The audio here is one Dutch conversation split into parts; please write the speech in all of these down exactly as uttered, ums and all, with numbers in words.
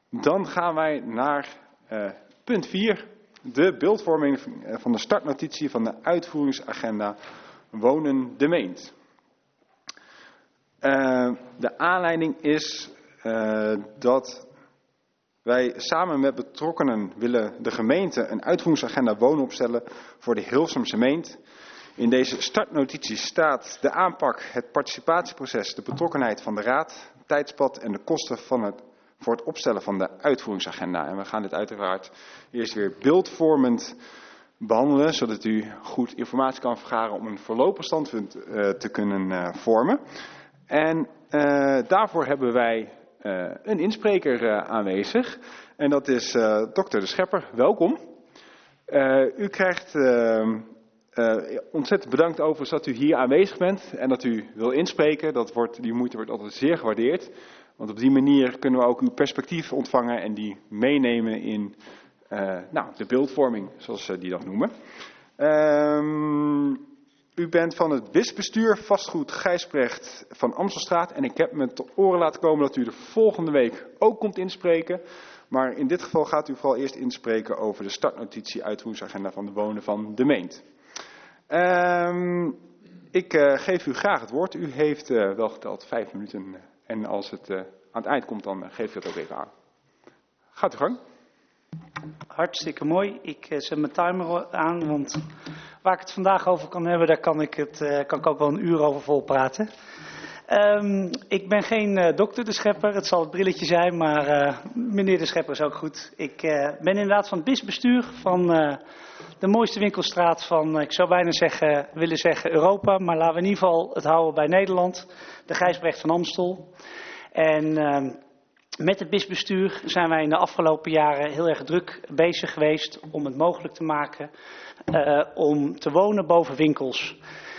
Dan gaan wij naar uh, punt vier. De beeldvorming van de startnotitie van de uitvoeringsagenda Wonen de Meent. Uh, de aanleiding is uh, dat wij samen met betrokkenen willen de gemeente een uitvoeringsagenda wonen opstellen voor de Hilversumse Meent. In deze startnotitie staat de aanpak, het participatieproces, de betrokkenheid van de raad, het tijdspad en de kosten van het, voor het opstellen van de uitvoeringsagenda. En we gaan dit uiteraard eerst weer beeldvormend behandelen, zodat u goed informatie kan vergaren om een voorlopig standpunt uh, te kunnen uh, vormen. En uh, daarvoor hebben wij uh, een inspreker uh, aanwezig. En dat is uh, dokter De Schepper. Welkom. Uh, u krijgt uh, uh, ontzettend bedankt overigens dat u hier aanwezig bent en dat u wil inspreken. Dat wordt, die moeite wordt altijd zeer gewaardeerd. Want op die manier kunnen we ook uw perspectief ontvangen en die meenemen in uh, nou, de beeldvorming, zoals ze die dan noemen. Um, U bent van het B I S-bestuur vastgoed Gijsbrecht van Amstelstraat. En ik heb me te oren laten komen dat u de volgende week ook komt inspreken. Maar in dit geval gaat u vooral eerst inspreken over de startnotitie uitvoeringsagenda van de Wonen van de Meent. Um, ik uh, geef u graag het woord. U heeft uh, wel geteld vijf minuten. En als het uh, aan het eind komt, dan uh, geef ik dat ook even aan. Gaat uw gang. Hartstikke mooi. Ik uh, zet mijn timer aan, want waar ik het vandaag over kan hebben, daar kan ik, het, uh, kan ik ook wel een uur over volpraten. Um, ik ben geen uh, dokter De Schepper, het zal het brilletje zijn, maar uh, meneer De Schepper is ook goed. Ik uh, ben inderdaad van het B I S-bestuur van uh, de mooiste winkelstraat van, uh, ik zou bijna zeggen, willen zeggen Europa, maar laten we in ieder geval het houden bij Nederland, de Gijsbrecht van Amstel. En uh, met het B I S-bestuur zijn wij in de afgelopen jaren heel erg druk bezig geweest om het mogelijk te maken uh, om te wonen boven winkels.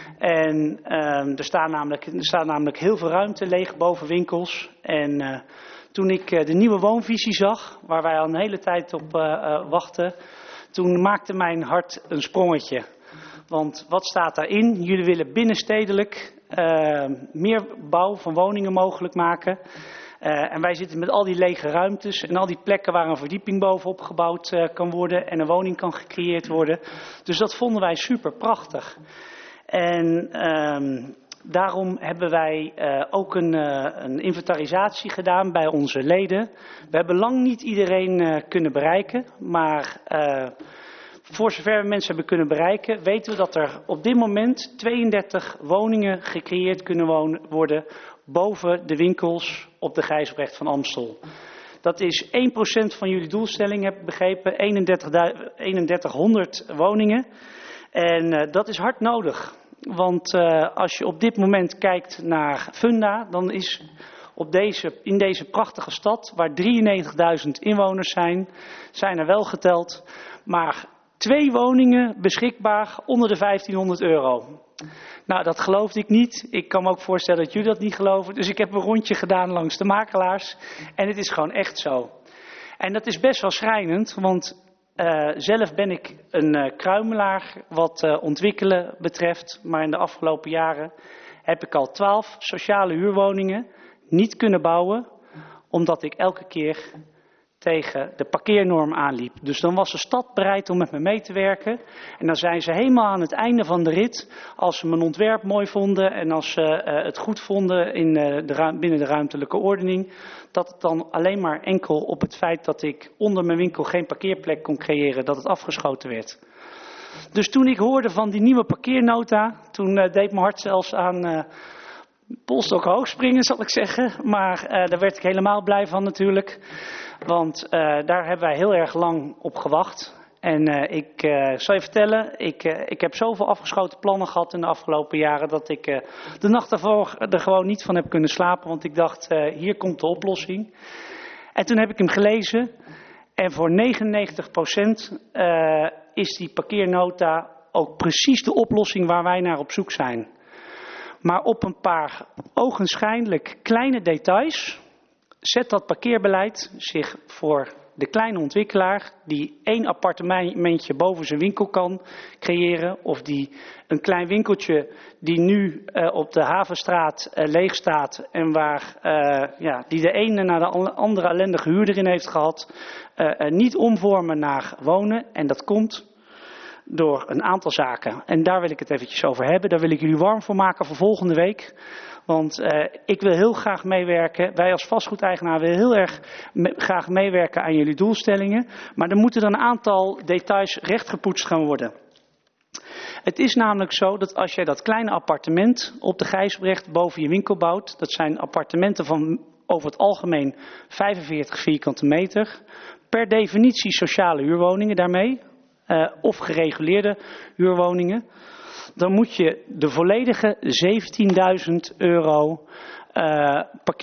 En uh, er, staat namelijk, er staat namelijk heel veel ruimte leeg boven winkels. En uh, toen ik uh, de nieuwe woonvisie zag, waar wij al een hele tijd op uh, uh, wachten, toen maakte mijn hart een sprongetje. Want wat staat daarin? Jullie willen binnenstedelijk uh, meer bouw van woningen mogelijk maken. Uh, en wij zitten met al die lege ruimtes en al die plekken waar een verdieping bovenop gebouwd uh, kan worden en een woning kan gecreëerd worden. Dus dat vonden wij super prachtig. En um, daarom hebben wij uh, ook een, uh, een inventarisatie gedaan bij onze leden. We hebben lang niet iedereen uh, kunnen bereiken, maar uh, voor zover we mensen hebben kunnen bereiken, weten we dat er op dit moment tweeëndertig woningen gecreëerd kunnen wonen, worden boven de winkels op de Gijsbrecht van Amstel. Dat is één procent van jullie doelstelling, heb ik begrepen, eenendertighonderd woningen. En uh, dat is hard nodig. Want uh, als je op dit moment kijkt naar Funda, dan is op deze, in deze prachtige stad, waar drieënnegentigduizend inwoners zijn, zijn er wel geteld, maar twee woningen beschikbaar onder de vijftienhonderd euro. Nou, dat geloofde ik niet. Ik kan me ook voorstellen dat jullie dat niet geloven. Dus ik heb een rondje gedaan langs de makelaars. En het is gewoon echt zo. En dat is best wel schrijnend, want uh, zelf ben ik een uh, kruimelaar wat uh, ontwikkelen betreft. Maar in de afgelopen jaren heb ik al twaalf sociale huurwoningen niet kunnen bouwen, omdat ik elke keer tegen de parkeernorm aanliep. Dus dan was de stad bereid om met me mee te werken. En dan zijn ze helemaal aan het einde van de rit, als ze mijn ontwerp mooi vonden en als ze uh, het goed vonden in, uh, de ruim, binnen de ruimtelijke ordening, dat het dan alleen maar enkel op het feit dat ik onder mijn winkel geen parkeerplek kon creëren, dat het afgeschoten werd. Dus toen ik hoorde van die nieuwe parkeernota, toen uh, deed mijn hart zelfs aan uh, polstok hoog springen, zal ik zeggen. Maar uh, daar werd ik helemaal blij van natuurlijk. Want uh, daar hebben wij heel erg lang op gewacht. En uh, ik uh, zal je vertellen, ik, uh, ik heb zoveel afgeschoten plannen gehad in de afgelopen jaren, dat ik uh, de nacht daarvoor er gewoon niet van heb kunnen slapen. Want ik dacht, uh, hier komt de oplossing. En toen heb ik hem gelezen. En voor negenennegentig procent uh, is die parkeernota ook precies de oplossing waar wij naar op zoek zijn. Maar op een paar ogenschijnlijk kleine details zet dat parkeerbeleid zich voor de kleine ontwikkelaar die één appartementje boven zijn winkel kan creëren, of die een klein winkeltje die nu uh, op de Havenstraat uh, leeg staat en waar uh, ja, die de ene naar de andere ellendige huurder in heeft gehad, uh, uh, niet omvormen naar wonen. En dat komt door een aantal zaken. En daar wil ik het eventjes over hebben. Daar wil ik jullie warm voor maken voor volgende week. Want uh, ik wil heel graag meewerken. Wij als vastgoedeigenaar willen heel erg me graag meewerken aan jullie doelstellingen. Maar er moeten dan een aantal details rechtgepoetst gaan worden. Het is namelijk zo dat als jij dat kleine appartement op de Gijsbrecht boven je winkel bouwt. Dat zijn appartementen van over het algemeen vijfenveertig vierkante meter. Per definitie sociale huurwoningen daarmee. Uh, of gereguleerde huurwoningen. Dan moet je de volledige zeventienduizend euro uh,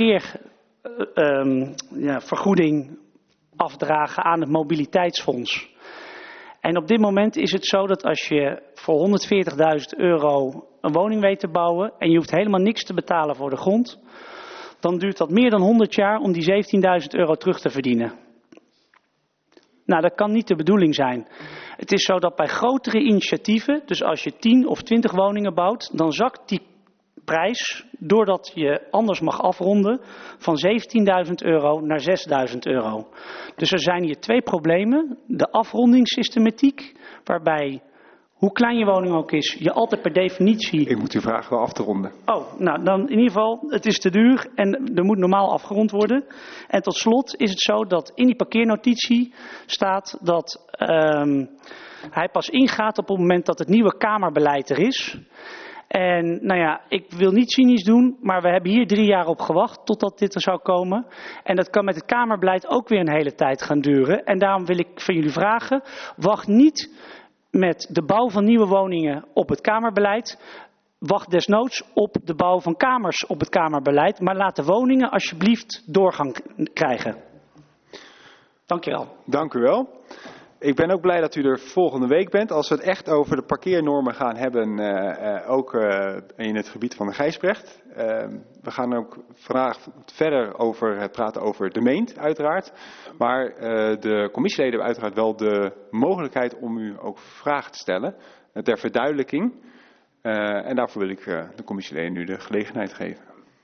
parkeervergoeding uh, um, ja, afdragen aan het mobiliteitsfonds. En op dit moment is het zo dat als je voor honderdveertigduizend euro een woning weet te bouwen en je hoeft helemaal niks te betalen voor de grond, dan duurt dat meer dan honderd jaar om die zeventienduizend euro terug te verdienen. Nou, dat kan niet de bedoeling zijn. Het is zo dat bij grotere initiatieven, dus als je tien of twintig woningen bouwt, dan zakt die prijs, doordat je anders mag afronden, van zeventienduizend euro naar zesduizend euro. Dus er zijn hier twee problemen. De afrondingssystematiek, waarbij, hoe klein je woning ook is, je altijd per definitie... Ik moet u vragen wel af te ronden. Oh, nou dan in ieder geval, het is te duur en er moet normaal afgerond worden. En tot slot is het zo dat in die parkeernotitie staat dat um, hij pas ingaat op het moment dat het nieuwe kamerbeleid er is. En nou ja, ik wil niet cynisch doen, maar we hebben hier drie jaar op gewacht totdat dit er zou komen. En dat kan met het kamerbeleid ook weer een hele tijd gaan duren. En daarom wil ik van jullie vragen, wacht niet met de bouw van nieuwe woningen op het kamerbeleid. Wacht desnoods op de bouw van kamers op het kamerbeleid. Maar laat de woningen alsjeblieft doorgang krijgen. Dank je wel. Dank u wel. Ik ben ook blij dat u er volgende week bent. Als we het echt over de parkeernormen gaan hebben, uh, uh, ook uh, in het gebied van de Gijsbrecht. Uh, we gaan ook vandaag verder over het praten over de meent, uiteraard. Maar uh, de commissieleden hebben uiteraard wel de mogelijkheid om u ook vragen te stellen. Uh, ter verduidelijking. Uh, en daarvoor wil ik uh, de commissieleden nu de gelegenheid geven.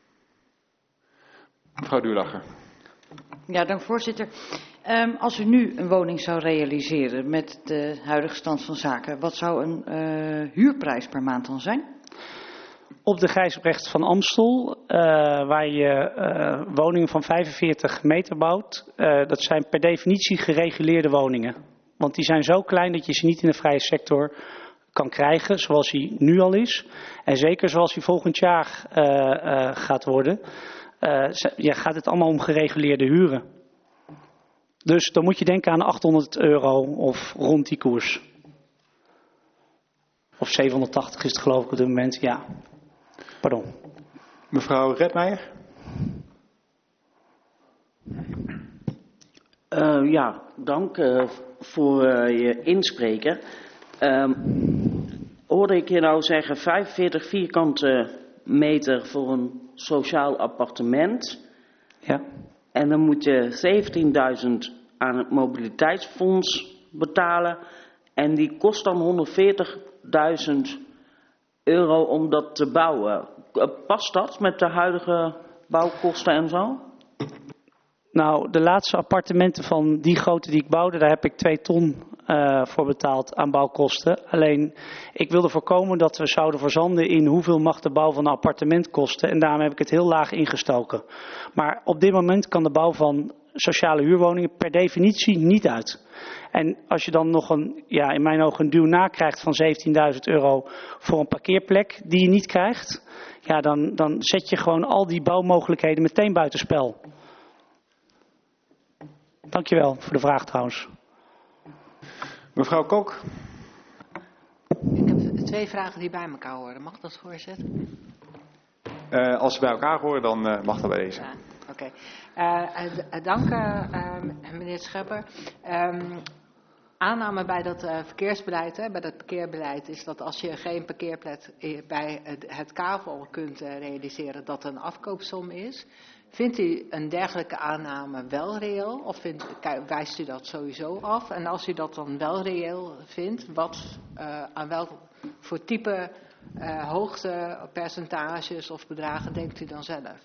Mevrouw Duurlacher. Ja, dank voorzitter. Um, als u nu een woning zou realiseren met de huidige stand van zaken, wat zou een uh, huurprijs per maand dan zijn? Op de Gijsbrecht van Amstel, uh, waar je uh, woningen van vijfenveertig meter bouwt, uh, dat zijn per definitie gereguleerde woningen. Want die zijn zo klein dat je ze niet in de vrije sector kan krijgen, zoals die nu al is. En zeker zoals die volgend jaar uh, uh, gaat worden. Uh, ja, gaat het allemaal om gereguleerde huren. Dus dan moet je denken aan achthonderd euro of rond die koers. Of zevenhonderdtachtig is het geloof ik op dit moment, ja. Pardon. Mevrouw Redmeijer. Uh, ja, dank uh, voor uh, je inspreken. Uh, hoorde ik je nou zeggen vijfenveertig vierkante meter voor een sociaal appartement. Ja. En dan moet je zeventienduizend aan het mobiliteitsfonds betalen. En die kost dan honderdveertigduizend euro om dat te bouwen. Past dat met de huidige bouwkosten en zo? Nou, de laatste appartementen van die grootte die ik bouwde, daar heb ik twee ton uh, voor betaald aan bouwkosten. Alleen, ik wilde voorkomen dat we zouden verzanden in hoeveel mag de bouw van een appartement kosten. En daarom heb ik het heel laag ingestoken. Maar op dit moment kan de bouw van sociale huurwoningen per definitie niet uit. En als je dan nog een, ja, in mijn ogen een duw nakrijgt van zeventienduizend euro voor een parkeerplek die je niet krijgt, ja, dan, dan zet je gewoon al die bouwmogelijkheden meteen buitenspel. Dankjewel voor de vraag trouwens. Mevrouw Kok. Ik heb twee vragen die bij elkaar horen. Mag dat, voorzitter? Uh, als ze bij elkaar horen, dan uh, mag dat bij deze. Ja, oké. Okay. Uh, dank uh, meneer Schepper. Um, aanname bij dat uh, verkeersbeleid, hè, bij dat parkeerbeleid, is dat als je geen parkeerplek bij het, het kavel kunt uh, realiseren, dat een afkoopsom is. vindt u een dergelijke aanname wel reëel? Of vindt, wijst u dat sowieso af? En als u dat dan wel reëel vindt, wat, uh, aan welk voor type uh, hoogte, percentages of bedragen denkt u dan zelf?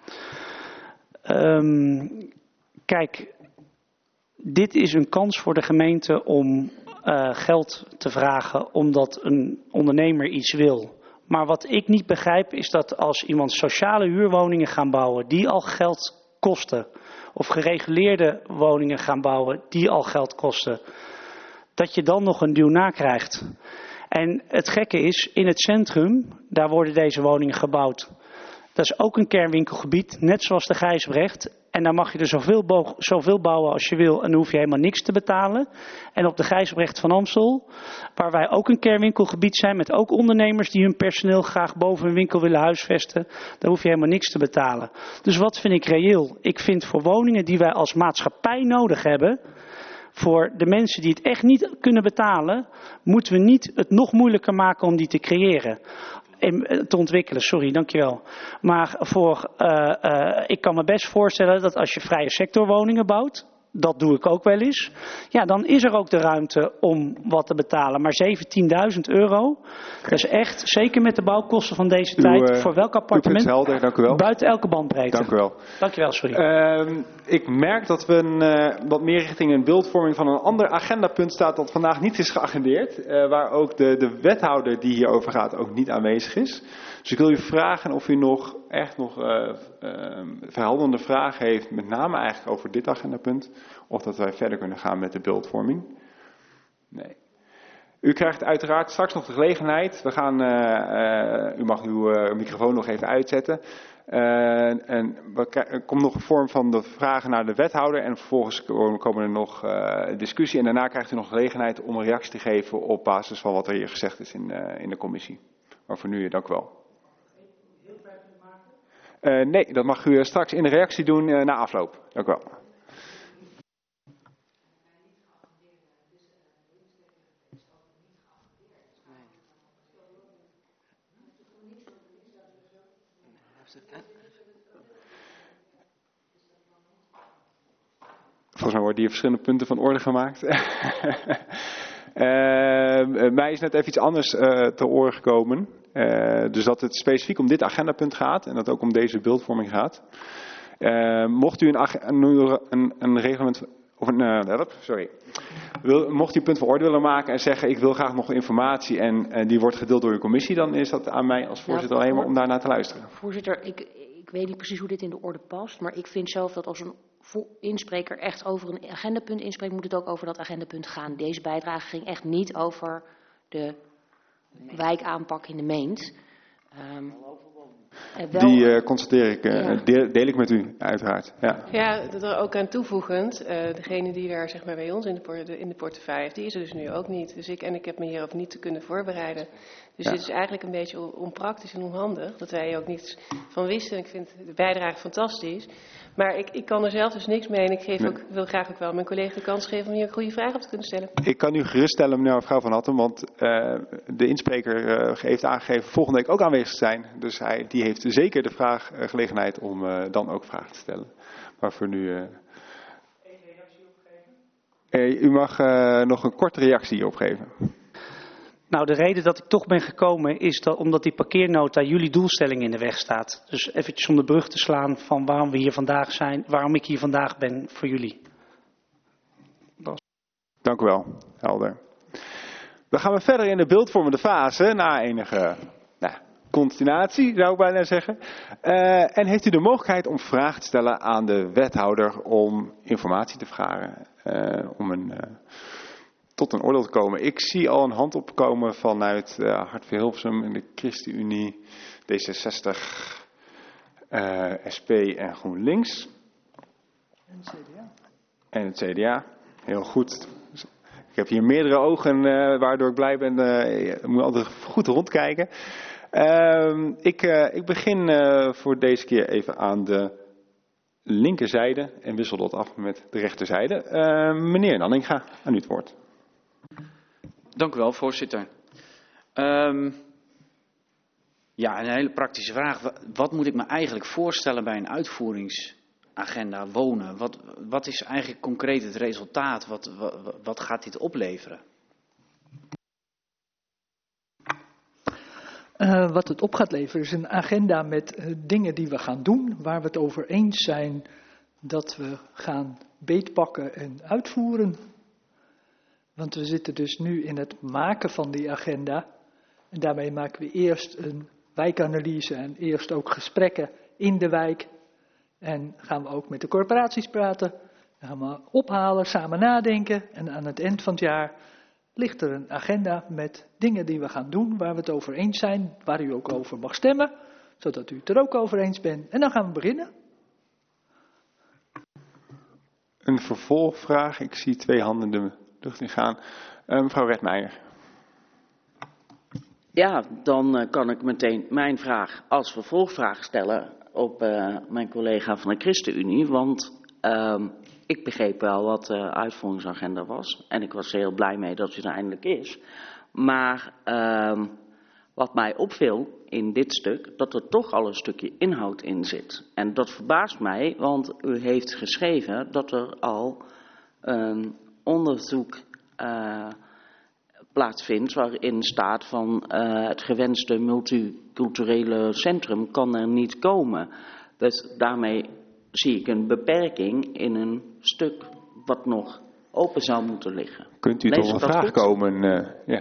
Um, kijk, dit is een kans voor de gemeente om uh, geld te vragen omdat een ondernemer iets wil. Maar wat ik niet begrijp is dat als iemand sociale huurwoningen gaan bouwen die al geld kosten, of gereguleerde woningen gaan bouwen die al geld kosten, dat je dan nog een duw na krijgt. En het gekke is, in het centrum, daar worden deze woningen gebouwd. Dat is ook een kernwinkelgebied, net zoals de Gijsbrecht. En daar mag je er zoveel, bo- zoveel bouwen als je wil en dan hoef je helemaal niks te betalen. En op de Gijsbrecht van Amstel, waar wij ook een kernwinkelgebied zijn met ook ondernemers die hun personeel graag boven hun winkel willen huisvesten, daar hoef je helemaal niks te betalen. Dus wat vind ik reëel? Ik vind voor woningen die wij als maatschappij nodig hebben, voor de mensen die het echt niet kunnen betalen, moeten we niet het nog moeilijker maken om die te creëren. Te ontwikkelen, sorry, dankjewel. Maar voor, uh, uh, ik kan me best voorstellen dat als je vrije sectorwoningen bouwt, dat doe ik ook wel eens, ja, dan is er ook de ruimte om wat te betalen. Maar zeventienduizend euro, dat is echt, zeker met de bouwkosten van deze uw, tijd, uh, voor welk appartement, helder, dank u wel. Buiten elke bandbreedte. Dank u wel. Dankjewel, sorry. Uh, ik merk dat we een, uh, wat meer richting een beeldvorming van een ander agendapunt staat dat vandaag niet is geagendeerd. Uh, waar ook de, de wethouder die hierover gaat ook niet aanwezig is. Dus ik wil u vragen of u nog echt nog uh, uh, verhelderende vragen heeft, met name eigenlijk over dit agendapunt. Of dat wij verder kunnen gaan met de beeldvorming. Nee. U krijgt uiteraard straks nog de gelegenheid. We gaan, uh, uh, u mag uw uh, microfoon nog even uitzetten. Uh, en er komt nog een vorm van de vragen naar de wethouder. En vervolgens komen er nog uh, discussie. En daarna krijgt u nog de gelegenheid om een reactie te geven op basis van wat er hier gezegd is in, uh, in de commissie. Maar voor nu, dank u wel. Uh, nee, dat mag u straks in de reactie doen uh, na afloop. Dank u wel. Volgens mij worden hier verschillende punten van orde gemaakt. uh, mij is net even iets anders uh, ter oren gekomen. Uh, dus dat het specifiek om dit agendapunt gaat en dat ook om deze beeldvorming gaat. Uh, mocht u een, een, een, een reglement, of een, uh, sorry, wil, mocht u een punt van orde willen maken en zeggen ik wil graag nog informatie en, en die wordt gedeeld door uw commissie, dan is dat aan mij als voorzitter nou, alleen maar om daarnaar te luisteren. Voorzitter, ik, ik weet niet precies hoe dit in de orde past, maar ik vind zelf dat als een inspreker echt over een agendapunt inspreekt, moet het ook over dat agendapunt gaan. Deze bijdrage ging echt niet over de wijkaanpak in de Meent. Um, wel, Die uh, constateer ik, uh, ja. deel, deel ik met u uiteraard. Ja, ja dat er ook aan toevoegend, uh, degene die daar zeg maar bij ons in de, de, in de portefeuille heeft, die is er dus nu ook niet. Dus ik, en ik heb me hierop niet te kunnen voorbereiden. Dus ja. Dit is eigenlijk een beetje onpraktisch en onhandig, dat wij er ook niets van wisten. Ik vind de bijdrage fantastisch. Maar ik, ik kan er zelf dus niks mee en ik geef ook, wil graag ook wel mijn collega de kans geven om hier een goede vraag op te kunnen stellen. Ik kan u geruststellen, meneer mevrouw Van Hattem, want uh, de inspreker uh, heeft aangegeven volgende week ook aanwezig te zijn. Dus hij, die heeft zeker de vraag, uh, gelegenheid om uh, dan ook vragen te stellen. Maar voor nu... Uh... Eén reactie opgeven? Uh, u mag uh, nog een korte reactie hierop geven. Nou, de reden dat ik toch ben gekomen is dat omdat die parkeernota jullie doelstelling in de weg staat. Dus eventjes om de brug te slaan van waarom we hier vandaag zijn, waarom ik hier vandaag ben voor jullie. Dat... Dank u wel, helder. Dan gaan we verder in de beeldvormende fase, na enige nou, continuatie zou ik bijna zeggen. Uh, en heeft u de mogelijkheid om vragen te stellen aan de wethouder om informatie te vragen, uh, om een... Uh, tot een oordeel te komen. Ik zie al een hand opkomen vanuit uh, Hart voor Hilversum en de ChristenUnie, D zesenzestig, uh, S P en GroenLinks. En het C D A. En het C D A. Heel goed. Ik heb hier meerdere ogen, uh, waardoor ik blij ben. Uh, ik moet altijd goed rondkijken. Uh, ik, uh, ik begin uh, voor deze keer even aan de linkerzijde en wissel dat af met de rechterzijde. Uh, meneer Nanninga, aan u het woord. Dank u wel, voorzitter. Um, Ja, een hele praktische vraag. Wat moet ik me eigenlijk voorstellen bij een uitvoeringsagenda wonen? Wat, wat is eigenlijk concreet het resultaat? Wat, wat, wat gaat dit opleveren? Uh, wat het op gaat leveren is een agenda met uh, dingen die we gaan doen, waar we het over eens zijn dat we gaan beetpakken en uitvoeren. Want we zitten dus nu in het maken van die agenda. En daarmee maken we eerst een wijkanalyse en eerst ook gesprekken in de wijk. En gaan we ook met de corporaties praten. Dan gaan we ophalen, samen nadenken. En aan het eind van het jaar ligt er een agenda met dingen die we gaan doen, waar we het over eens zijn, waar u ook over mag stemmen, zodat u het er ook over eens bent. En dan gaan we beginnen. Een vervolgvraag. Ik zie twee handen de lucht in gaan. Uh, mevrouw Redmeijer. Ja, dan uh, kan ik meteen mijn vraag als vervolgvraag stellen op uh, mijn collega van de ChristenUnie. Want uh, ik begreep wel wat de uitvoeringsagenda was. En ik was heel blij mee dat het er eindelijk is. Maar uh, wat mij opviel in dit stuk, dat er toch al een stukje inhoud in zit. En dat verbaast mij, want u heeft geschreven dat er al een onderzoek uh, plaatsvindt waarin staat van uh, het gewenste multiculturele centrum kan er niet komen. Dus daarmee zie ik een beperking in een stuk wat nog open zou moeten liggen. Kunt u tot een vraag goed? komen? Uh, ja.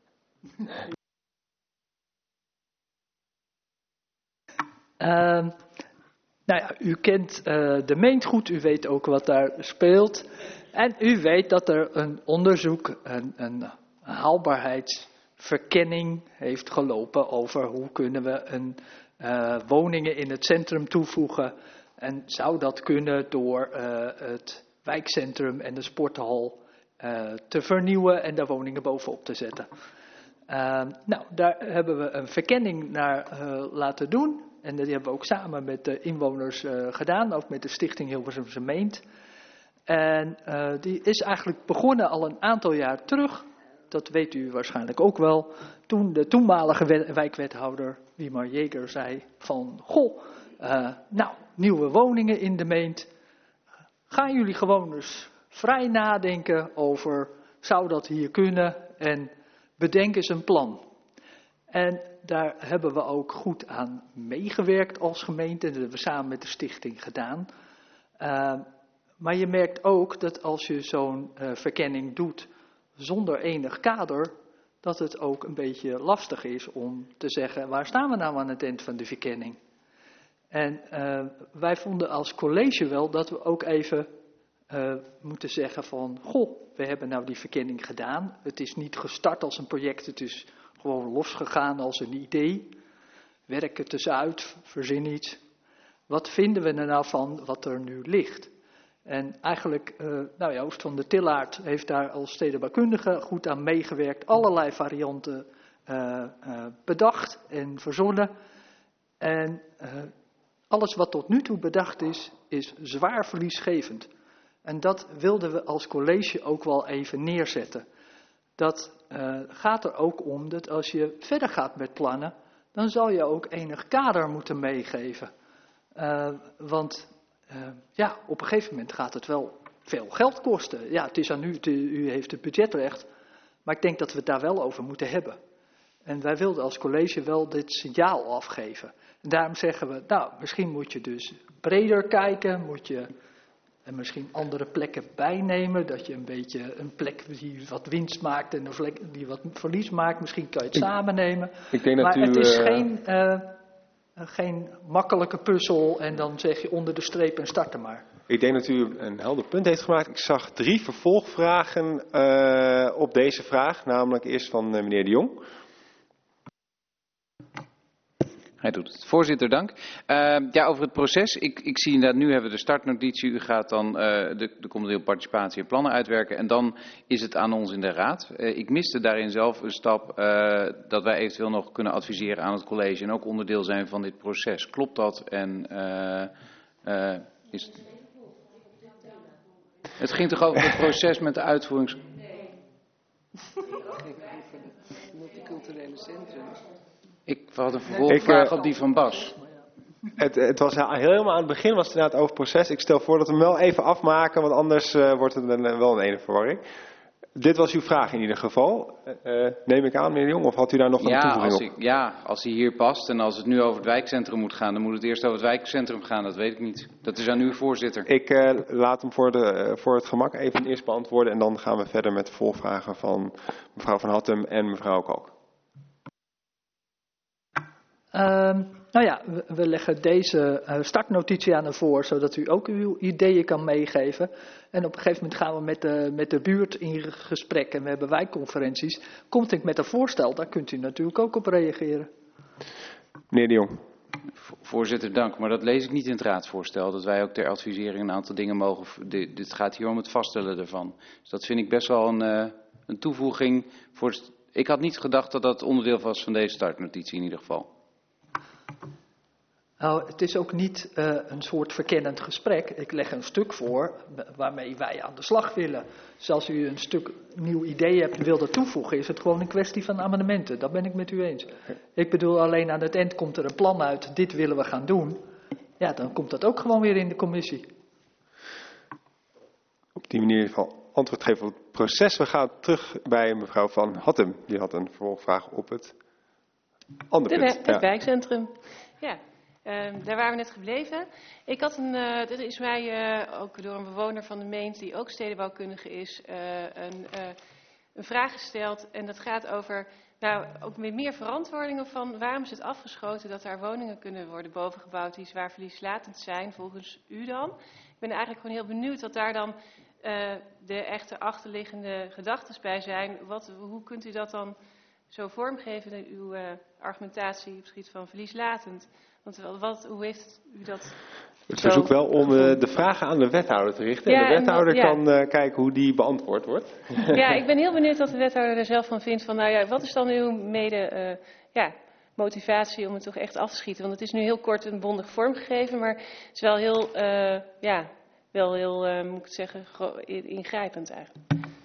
Uh, nou ja, u kent uh, de meent goed, u weet ook wat daar speelt. En u weet dat er een onderzoek, een, een haalbaarheidsverkenning heeft gelopen over hoe kunnen we een, uh, woningen in het centrum toevoegen. En zou dat kunnen door uh, het wijkcentrum en de sporthal uh, te vernieuwen en daar woningen bovenop te zetten. Uh, nou, daar hebben we een verkenning naar uh, laten doen. En die hebben we ook samen met de inwoners uh, gedaan, ook met de Stichting Hilversumse Meent. En uh, die is eigenlijk begonnen al een aantal jaar terug. Dat weet u waarschijnlijk ook wel. Toen de toenmalige wijkwethouder Wiemar Jeger zei van, goh, uh, nou, nieuwe woningen in de Meent. Gaan jullie gewoon eens vrij nadenken over, zou dat hier kunnen? En bedenk eens een plan. En daar hebben we ook goed aan meegewerkt als gemeente. Dat hebben we samen met de stichting gedaan. Uh, maar je merkt ook dat als je zo'n uh, verkenning doet zonder enig kader, dat het ook een beetje lastig is om te zeggen, waar staan we nou aan het eind van de verkenning? En uh, wij vonden als college wel dat we ook even uh, moeten zeggen van, goh, we hebben nou die verkenning gedaan. Het is niet gestart als een project, het is gewoon losgegaan als een idee. Werk het eens uit, verzin iets. Wat vinden we er nou van wat er nu ligt? En eigenlijk, uh, nou Joost van der Tillaert heeft daar als stedenbouwkundige goed aan meegewerkt. Allerlei varianten uh, uh, bedacht en verzonnen. En uh, alles wat tot nu toe bedacht is, is zwaar verliesgevend. En dat wilden we als college ook wel even neerzetten. Dat uh, gaat er ook om dat als je verder gaat met plannen, dan zal je ook enig kader moeten meegeven. Uh, want uh, ja, op een gegeven moment gaat het wel veel geld kosten. Ja, het is aan u, te, u heeft het budgetrecht, maar ik denk dat we het daar wel over moeten hebben. En wij wilden als college wel dit signaal afgeven. En daarom zeggen we, nou, misschien moet je dus breder kijken, moet je en misschien andere plekken bijnemen, dat je een beetje een plek die wat winst maakt en een plek die wat verlies maakt, misschien kan je het ik, samen nemen. Ik denk dat maar u, het is uh... geen, uh, geen makkelijke puzzel en dan zeg je onder de streep en starten maar. Ik denk dat u een helder punt heeft gemaakt. Ik zag drie vervolgvragen uh, op deze vraag, namelijk eerst van uh, meneer De Jong. Hij doet het. Voorzitter, dank. Uh, ja, over het proces. Ik, ik zie inderdaad, nu hebben we de startnotitie. U gaat dan uh, de, de communale participatie en plannen uitwerken. En dan is het aan ons in de raad. Uh, ik miste daarin zelf een stap uh, dat wij eventueel nog kunnen adviseren aan het college. En ook onderdeel zijn van dit proces. Klopt dat? En uh, uh, is het... Het ging toch over het proces met de uitvoerings... Nee. Multiculturele centrum. Ik had een vervolgvraag ik, uh, op die van Bas. Het, het was helemaal aan het begin was het inderdaad over het proces. Ik stel voor dat we hem wel even afmaken, want anders uh, wordt het een, wel een ene verwarring. Dit was uw vraag in ieder geval. Uh, neem ik aan, meneer De Jong, of had u daar nog een ja, toevoeging als op? Ik, ja, als hij hier past en als het nu over het wijkcentrum moet gaan, dan moet het eerst over het wijkcentrum gaan. Dat weet ik niet. Dat is aan u, voorzitter. Ik uh, laat hem voor, de, uh, voor het gemak even eerst beantwoorden en dan gaan we verder met de volvragen van mevrouw Van Hattem en mevrouw Kalk. Um, nou ja, we, we leggen deze uh, startnotitie aan u voor, zodat u ook uw ideeën kan meegeven. En op een gegeven moment gaan we met de, met de buurt in gesprek en we hebben wijkconferenties. Komt ik met een voorstel, daar kunt u natuurlijk ook op reageren. Meneer De Jong. Voorzitter, dank. Maar dat lees ik niet in het raadsvoorstel. Dat wij ook ter advisering een aantal dingen mogen... Dit, dit gaat hier om het vaststellen ervan. Dus dat vind ik best wel een, uh, een toevoeging. Voor, ik had niet gedacht dat dat onderdeel was van deze startnotitie in ieder geval. Nou, het is ook niet uh, een soort verkennend gesprek. Ik leg een stuk voor waarmee wij aan de slag willen. Dus als u een stuk nieuw idee hebt en wil dat toevoegen, is het gewoon een kwestie van amendementen. Dat ben ik met u eens. Ik bedoel, alleen aan het eind komt er een plan uit, dit willen we gaan doen. Ja, dan komt dat ook gewoon weer in de commissie. Op die manier in ieder geval antwoord geven op het proces. We gaan terug bij mevrouw Van Hattem. Die had een vervolgvraag op het andere punt. Het ja. wijkcentrum. Ja. Uh, daar waren we net gebleven. Ik had een, uh, dit is mij uh, ook door een bewoner van de Meent, die ook stedenbouwkundige is, uh, een, uh, een vraag gesteld. En dat gaat over, nou, ook met meer verantwoordingen van waarom is het afgeschoten dat daar woningen kunnen worden bovengebouwd die zwaar verlieslatend zijn, volgens u dan? Ik ben eigenlijk gewoon heel benieuwd wat daar dan uh, de echte achterliggende gedachten bij zijn. Wat, hoe kunt u dat dan zo vormgeven in uw uh, argumentatie op het gebied van verlieslatend? Want wat, hoe heeft u dat? Het verzoek wel om uh, de vragen aan de wethouder te richten. Ja, en de wethouder en, ja. kan uh, kijken hoe die beantwoord wordt. Ja, ik ben heel benieuwd wat de wethouder er zelf van vindt. Van, nou ja, wat is dan uw mede uh, ja, motivatie om het toch echt af te schieten? Want het is nu heel kort en bondig vormgegeven, maar het is wel heel, uh, ja, wel heel, uh, moet ik het zeggen, ingrijpend eigenlijk.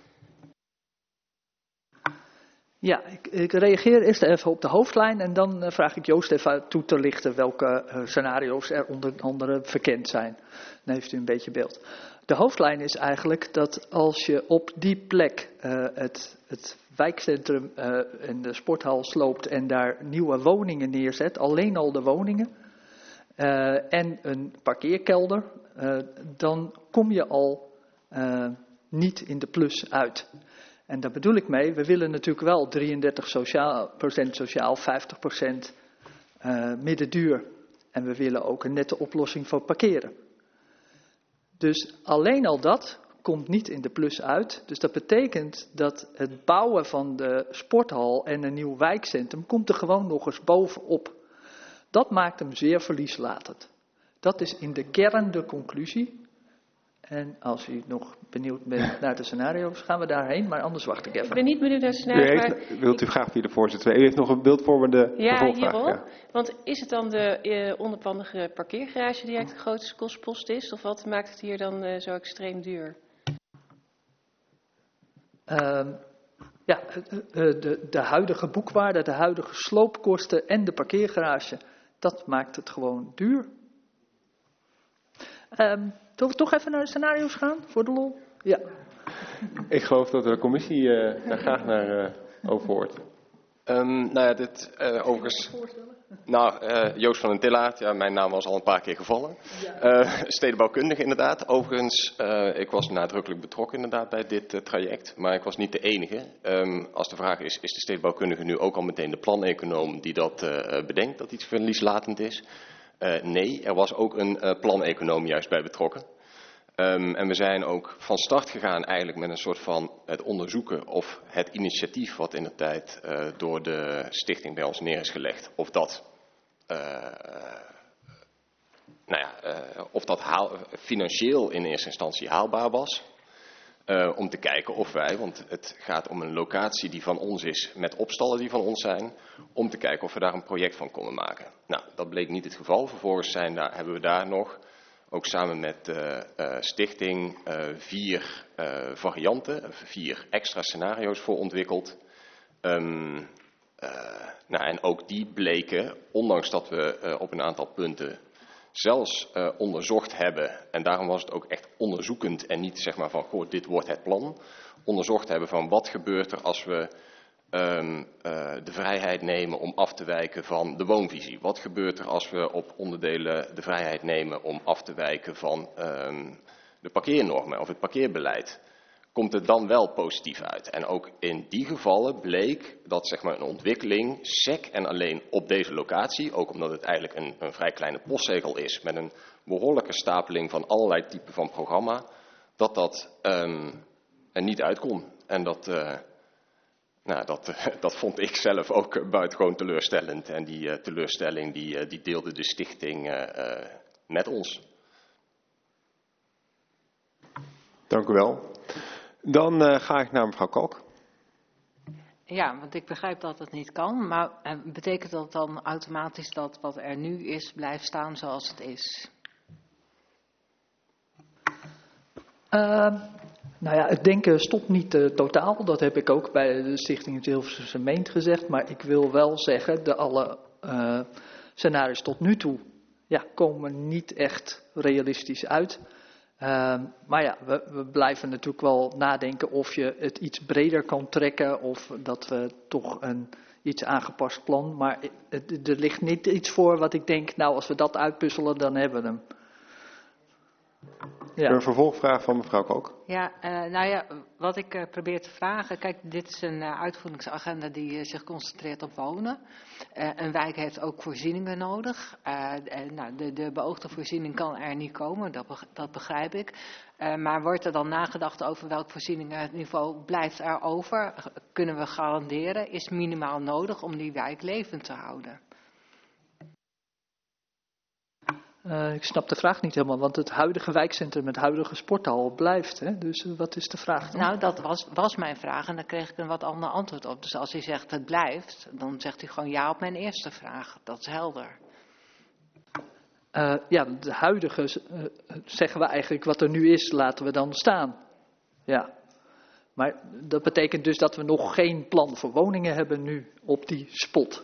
Ja, ik, ik reageer eerst even op de hoofdlijn en dan uh, vraag ik Joost even toe te lichten welke uh, scenario's er onder andere verkend zijn. Dan heeft u een beetje beeld. De hoofdlijn is eigenlijk dat als je op die plek uh, het, het wijkcentrum uh, en de sporthal sloopt en daar nieuwe woningen neerzet, alleen al de woningen, uh, en een parkeerkelder, uh, dan kom je al uh, niet in de plus uit. En daar bedoel ik mee, we willen natuurlijk wel drieëndertig procent sociaal, vijftig procent uh, middenduur. En we willen ook een nette oplossing voor parkeren. Dus alleen al dat komt niet in de plus uit. Dus dat betekent dat het bouwen van de sporthal en een nieuw wijkcentrum komt er gewoon nog eens bovenop. Dat maakt hem zeer verlieslatend. Dat is in de kern de conclusie. En als u nog benieuwd bent naar de scenario's, gaan we daarheen, maar anders wacht ik even. Ik ben niet benieuwd naar de scenario's. U heeft, maar... Wilt u graag via de voorzitter? U heeft nog een beeldvormende ja, vervolgvraag. Hierop. Ja, want is het dan de uh, onderpandige parkeergarage die eigenlijk de grootste kostpost is? Of wat maakt het hier dan uh, zo extreem duur? Uh, ja, uh, de, de huidige boekwaarde, de huidige sloopkosten en de parkeergarage, dat maakt het gewoon duur. Um, Zullen we toch even naar de scenario's gaan, voor de lol? Ja. Ik geloof dat de commissie uh, daar graag naar uh, over hoort. Um, nou ja, dit uh, overigens... Nou, uh, Joost van den Tillaert, ja, mijn naam was al een paar keer gevallen. Uh, stedenbouwkundige inderdaad. Overigens, uh, ik was nadrukkelijk betrokken inderdaad bij dit uh, traject. Maar ik was niet de enige. Um, als de vraag is, is de stedenbouwkundige nu ook al meteen de planeconoom die dat uh, bedenkt, dat iets verlieslatend is? Uh, nee, er was ook een uh, planeconoom juist bij betrokken. Um, en we zijn ook van start gegaan eigenlijk met een soort van het onderzoeken of het initiatief wat in de tijd uh, door de stichting bij ons neer is gelegd, of dat, uh, nou ja, uh, of dat haal, financieel in eerste instantie haalbaar was. Uh, om te kijken of wij, want het gaat om een locatie die van ons is met opstallen die van ons zijn, om te kijken of we daar een project van konden maken. Nou, dat bleek niet het geval. Vervolgens zijn daar, hebben we daar nog, ook samen met de uh, uh, stichting, uh, vier uh, varianten, vier extra scenario's voor ontwikkeld. Um, uh, nou, en ook die bleken, ondanks dat we uh, op een aantal punten zelfs uh, onderzocht hebben, en daarom was het ook echt onderzoekend en niet zeg maar van, goh, dit wordt het plan, onderzocht hebben van wat gebeurt er als we um, uh, de vrijheid nemen om af te wijken van de woonvisie. Wat gebeurt er als we op onderdelen de vrijheid nemen om af te wijken van um, de parkeernormen of het parkeerbeleid. Komt het dan wel positief uit? En ook in die gevallen bleek dat zeg maar, een ontwikkeling sec en alleen op deze locatie, ook omdat het eigenlijk een, een vrij kleine postzegel is met een behoorlijke stapeling van allerlei typen van programma, dat dat um, er niet uitkomt. En dat, uh, nou, dat, uh, dat vond ik zelf ook buitengewoon teleurstellend. En die uh, teleurstelling die, uh, die deelde de stichting uh, uh, met ons. Dank u wel. Dan uh, ga ik naar mevrouw Kalk. Ja, want ik begrijp dat het niet kan. Maar uh, betekent dat dan automatisch dat wat er nu is blijft staan zoals het is? Uh, nou ja, het denken stopt niet uh, totaal. Dat heb ik ook bij de Stichting het Hilversumse Meent gezegd. Maar ik wil wel zeggen, de alle uh, scenario's tot nu toe ja, komen niet echt realistisch uit. Uh, maar ja, we, we blijven natuurlijk wel nadenken of je het iets breder kan trekken of dat we toch een iets aangepast plan. Maar het, er ligt niet iets voor wat ik denk, nou als we dat uitpuzzelen, dan hebben we hem. Ja. Een vervolgvraag van mevrouw Kalk. Ja, uh, nou ja, wat ik uh, probeer te vragen. Kijk, dit is een uh, uitvoeringsagenda die uh, zich concentreert op wonen. Uh, een wijk heeft ook voorzieningen nodig. Uh, uh, nou, de, de beoogde voorziening kan er niet komen, dat, beg dat begrijp ik. Uh, maar wordt er dan nagedacht over welk voorzieningenniveau blijft er over? Kunnen we garanderen, is minimaal nodig om die wijk levend te houden? Uh, ik snap de vraag niet helemaal, want het huidige wijkcentrum, het huidige sporthal blijft. Hè? Dus uh, wat is de vraag dan? Nou, dat was, was mijn vraag en daar kreeg ik een wat ander antwoord op. Dus als u zegt het blijft, dan zegt u gewoon ja op mijn eerste vraag. Dat is helder. Uh, ja, de huidige uh, zeggen we eigenlijk wat er nu is, laten we dan staan. Ja. Maar dat betekent dus dat we nog geen plan voor woningen hebben nu op die spot.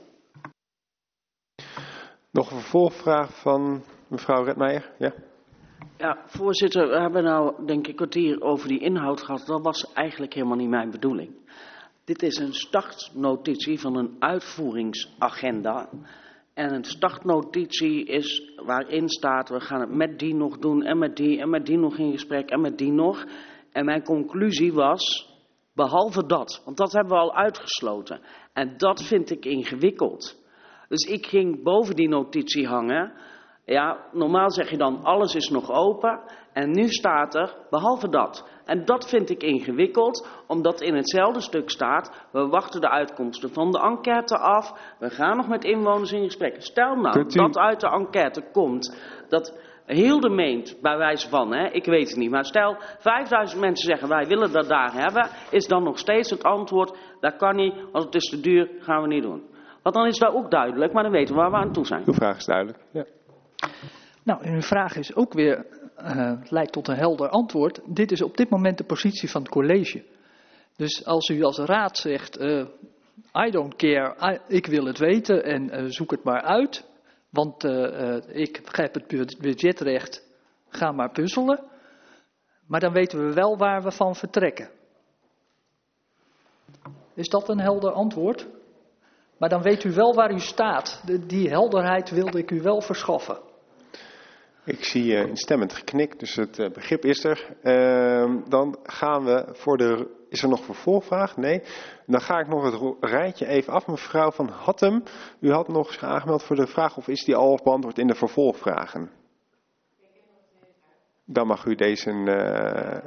Nog een vervolgvraag van mevrouw Redmeijer. Ja. Ja, voorzitter, we hebben nou denk ik een kwartier over die inhoud gehad. Dat was eigenlijk helemaal niet mijn bedoeling. Dit is een startnotitie van een uitvoeringsagenda. En een startnotitie is waarin staat, we gaan het met die nog doen en met die en met die nog in gesprek en met die nog. En mijn conclusie was, behalve dat, want dat hebben we al uitgesloten. En dat vind ik ingewikkeld. Dus ik ging boven die notitie hangen. Ja, normaal zeg je dan alles is nog open. En nu staat er behalve dat. En dat vind ik ingewikkeld, omdat in hetzelfde stuk staat, we wachten de uitkomsten van de enquête af. We gaan nog met inwoners in gesprek. Stel nou u... dat uit de enquête komt, dat heel de meent, bij wijze van, hè, ik weet het niet. Maar stel vijfduizend mensen zeggen wij willen dat daar hebben, is dan nog steeds het antwoord, dat kan niet, als het is te duur, gaan we niet doen. Want dan is dat ook duidelijk, maar dan weten we waar we aan toe zijn. Uw vraag is duidelijk, ja. Nou, en uw vraag is ook weer, uh, lijkt tot een helder antwoord. Dit is op dit moment de positie van het college. Dus als u als raad zegt, uh, I don't care, I, ik wil het weten en uh, zoek het maar uit. Want uh, uh, ik begrijp het budgetrecht, ga maar puzzelen. Maar dan weten we wel waar we van vertrekken. Is dat een helder antwoord? Maar dan weet u wel waar u staat. De, die helderheid wilde ik u wel verschaffen. Ik zie uh, instemmend geknik, dus het uh, begrip is er. Uh, dan gaan we voor de... Is er nog vervolgvraag? Nee. Dan ga ik nog het rijtje even af. Mevrouw van Hattem, u had nog zich aangemeld voor de vraag of is die al beantwoord in de vervolgvragen? Dan mag u deze... Uh,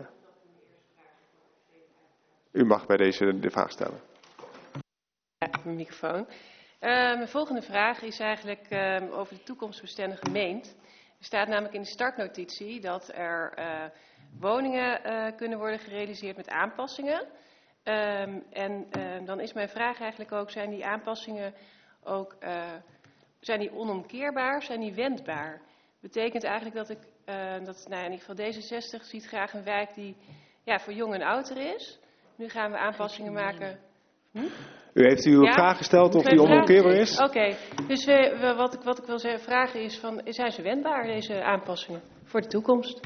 u mag bij deze de vraag stellen. Ja, mijn microfoon. Uh, mijn volgende vraag is eigenlijk uh, over de toekomstbestendige meent. Er staat namelijk in de startnotitie dat er uh, woningen uh, kunnen worden gerealiseerd met aanpassingen. Um, en uh, dan is mijn vraag eigenlijk ook, zijn die aanpassingen ook uh, zijn die onomkeerbaar, zijn die wendbaar? Betekent eigenlijk dat ik, uh, dat nou, in ieder geval D zesenzestig ziet graag een wijk die ja, voor jong en ouder is. Nu gaan we aanpassingen maken Hm? U heeft uw Ja? vraag gesteld of Twee die vragen. onomkeerbaar is? Oké, okay. dus we, we, wat, ik, wat ik wil zeggen, vragen is, van, zijn ze wendbaar, deze aanpassingen, voor de toekomst?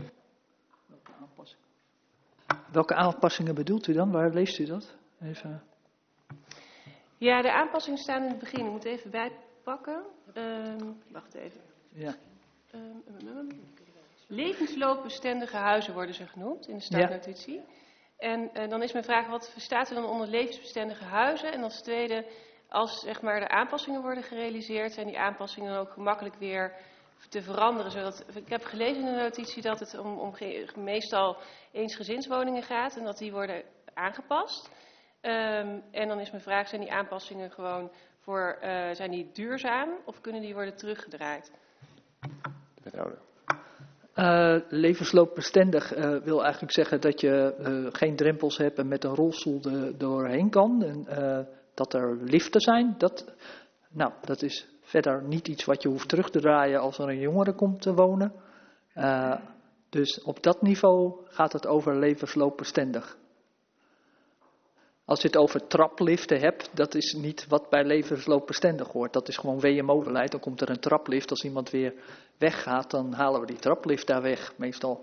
Welke aanpassingen bedoelt u dan? Waar leest u dat? Even. Ja, de aanpassingen staan in het begin. Ik moet even bijpakken. Um, wacht even. Ja. Um, um, um. Levensloopbestendige huizen worden ze genoemd in de startnotitie. Ja. En uh, dan is mijn vraag, wat verstaat u dan onder levensbestendige huizen? En als tweede, als zeg maar, de aanpassingen worden gerealiseerd, zijn die aanpassingen dan ook gemakkelijk weer te veranderen? Zodat, ik heb gelezen in de notitie dat het om, om meestal eensgezinswoningen gaat en dat die worden aangepast. Um, en dan is mijn vraag, zijn die aanpassingen gewoon voor, uh, zijn die duurzaam of kunnen die worden teruggedraaid? Wethouder. Uh, levensloopbestendig uh, wil eigenlijk zeggen dat je uh, geen drempels hebt en met een rolstoel er doorheen kan. En uh, dat er liften zijn. Dat, nou, dat is verder niet iets wat je hoeft terug te draaien als er een jongere komt te wonen. Uh, dus op dat niveau gaat het over levensloopbestendig. Als je het over trapliften hebt, dat is niet wat bij levensloopbestendig hoort. Dat is gewoon W M O-beleid. Dan komt er een traplift. Als iemand weer weggaat, dan halen we die traplift daar weg, meestal.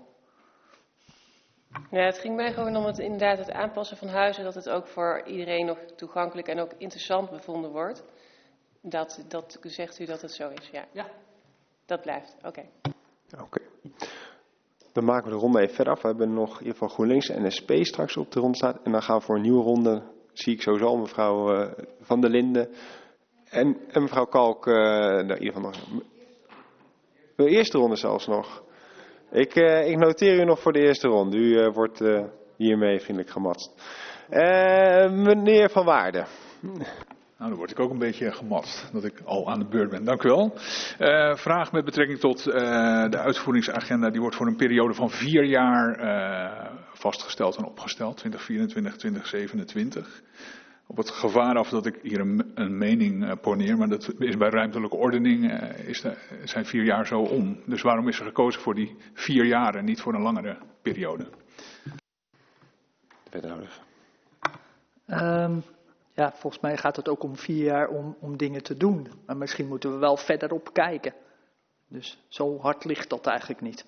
Ja, het ging mij gewoon om het, inderdaad het aanpassen van huizen, dat het ook voor iedereen nog toegankelijk en ook interessant bevonden wordt. Dat, dat zegt u dat het zo is, ja. Ja. Dat blijft, oké. Okay. Oké. Okay. Dan maken we de ronde even verder af. We hebben nog in ieder geval GroenLinks en S P straks op de ronde staan. En dan gaan we voor een nieuwe ronde, zie ik sowieso al mevrouw uh, Van der Linden en, en mevrouw Kalk. Uh, nou, in ieder geval nog. De eerste ronde zelfs nog. Ik, uh, ik noteer u nog voor de eerste ronde. U uh, wordt uh, hiermee vriendelijk gematst. Uh, meneer Van Waarden. Nou, dan word ik ook een beetje gematst dat ik al aan de beurt ben. Dank u wel. Uh, vraag met betrekking tot uh, de uitvoeringsagenda. Die wordt voor een periode van vier jaar uh, vastgesteld en opgesteld. twintig vierentwintig, twintig zevenentwintig. Op het gevaar af dat ik hier een, een mening uh, poneer. Maar dat is bij ruimtelijke ordening uh, is de, zijn vier jaar zo om. Dus waarom is er gekozen voor die vier jaar en niet voor een langere periode? Wethouder. Um. Ja, volgens mij gaat het ook om vier jaar om, om dingen te doen. Maar misschien moeten we wel verder op kijken. Dus zo hard ligt dat eigenlijk niet.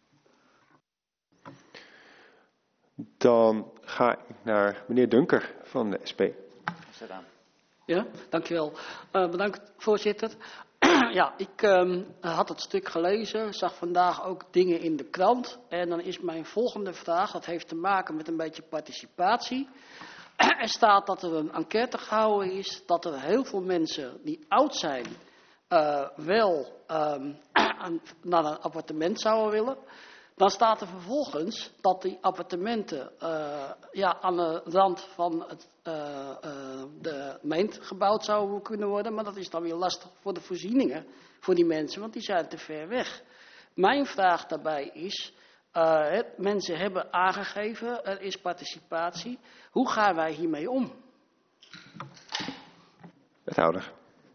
Dan ga ik naar meneer Dunker van de S P. Ja, dankjewel. Uh, bedankt, voorzitter. Ja, ik um, had het stuk gelezen, zag vandaag ook dingen in de krant. En dan is mijn volgende vraag, dat heeft te maken met een beetje participatie. Er staat dat er een enquête gehouden is, dat er heel veel mensen die oud zijn uh, wel um, naar een appartement zouden willen. Dan staat er vervolgens dat die appartementen uh, ja, aan de rand van het, uh, uh, de gemeente gebouwd zouden kunnen worden. Maar dat is dan weer lastig voor de voorzieningen voor die mensen, want die zijn te ver weg. Mijn vraag daarbij is, uh, het, mensen hebben aangegeven, er is participatie. Hoe gaan wij hiermee om? Wethouder.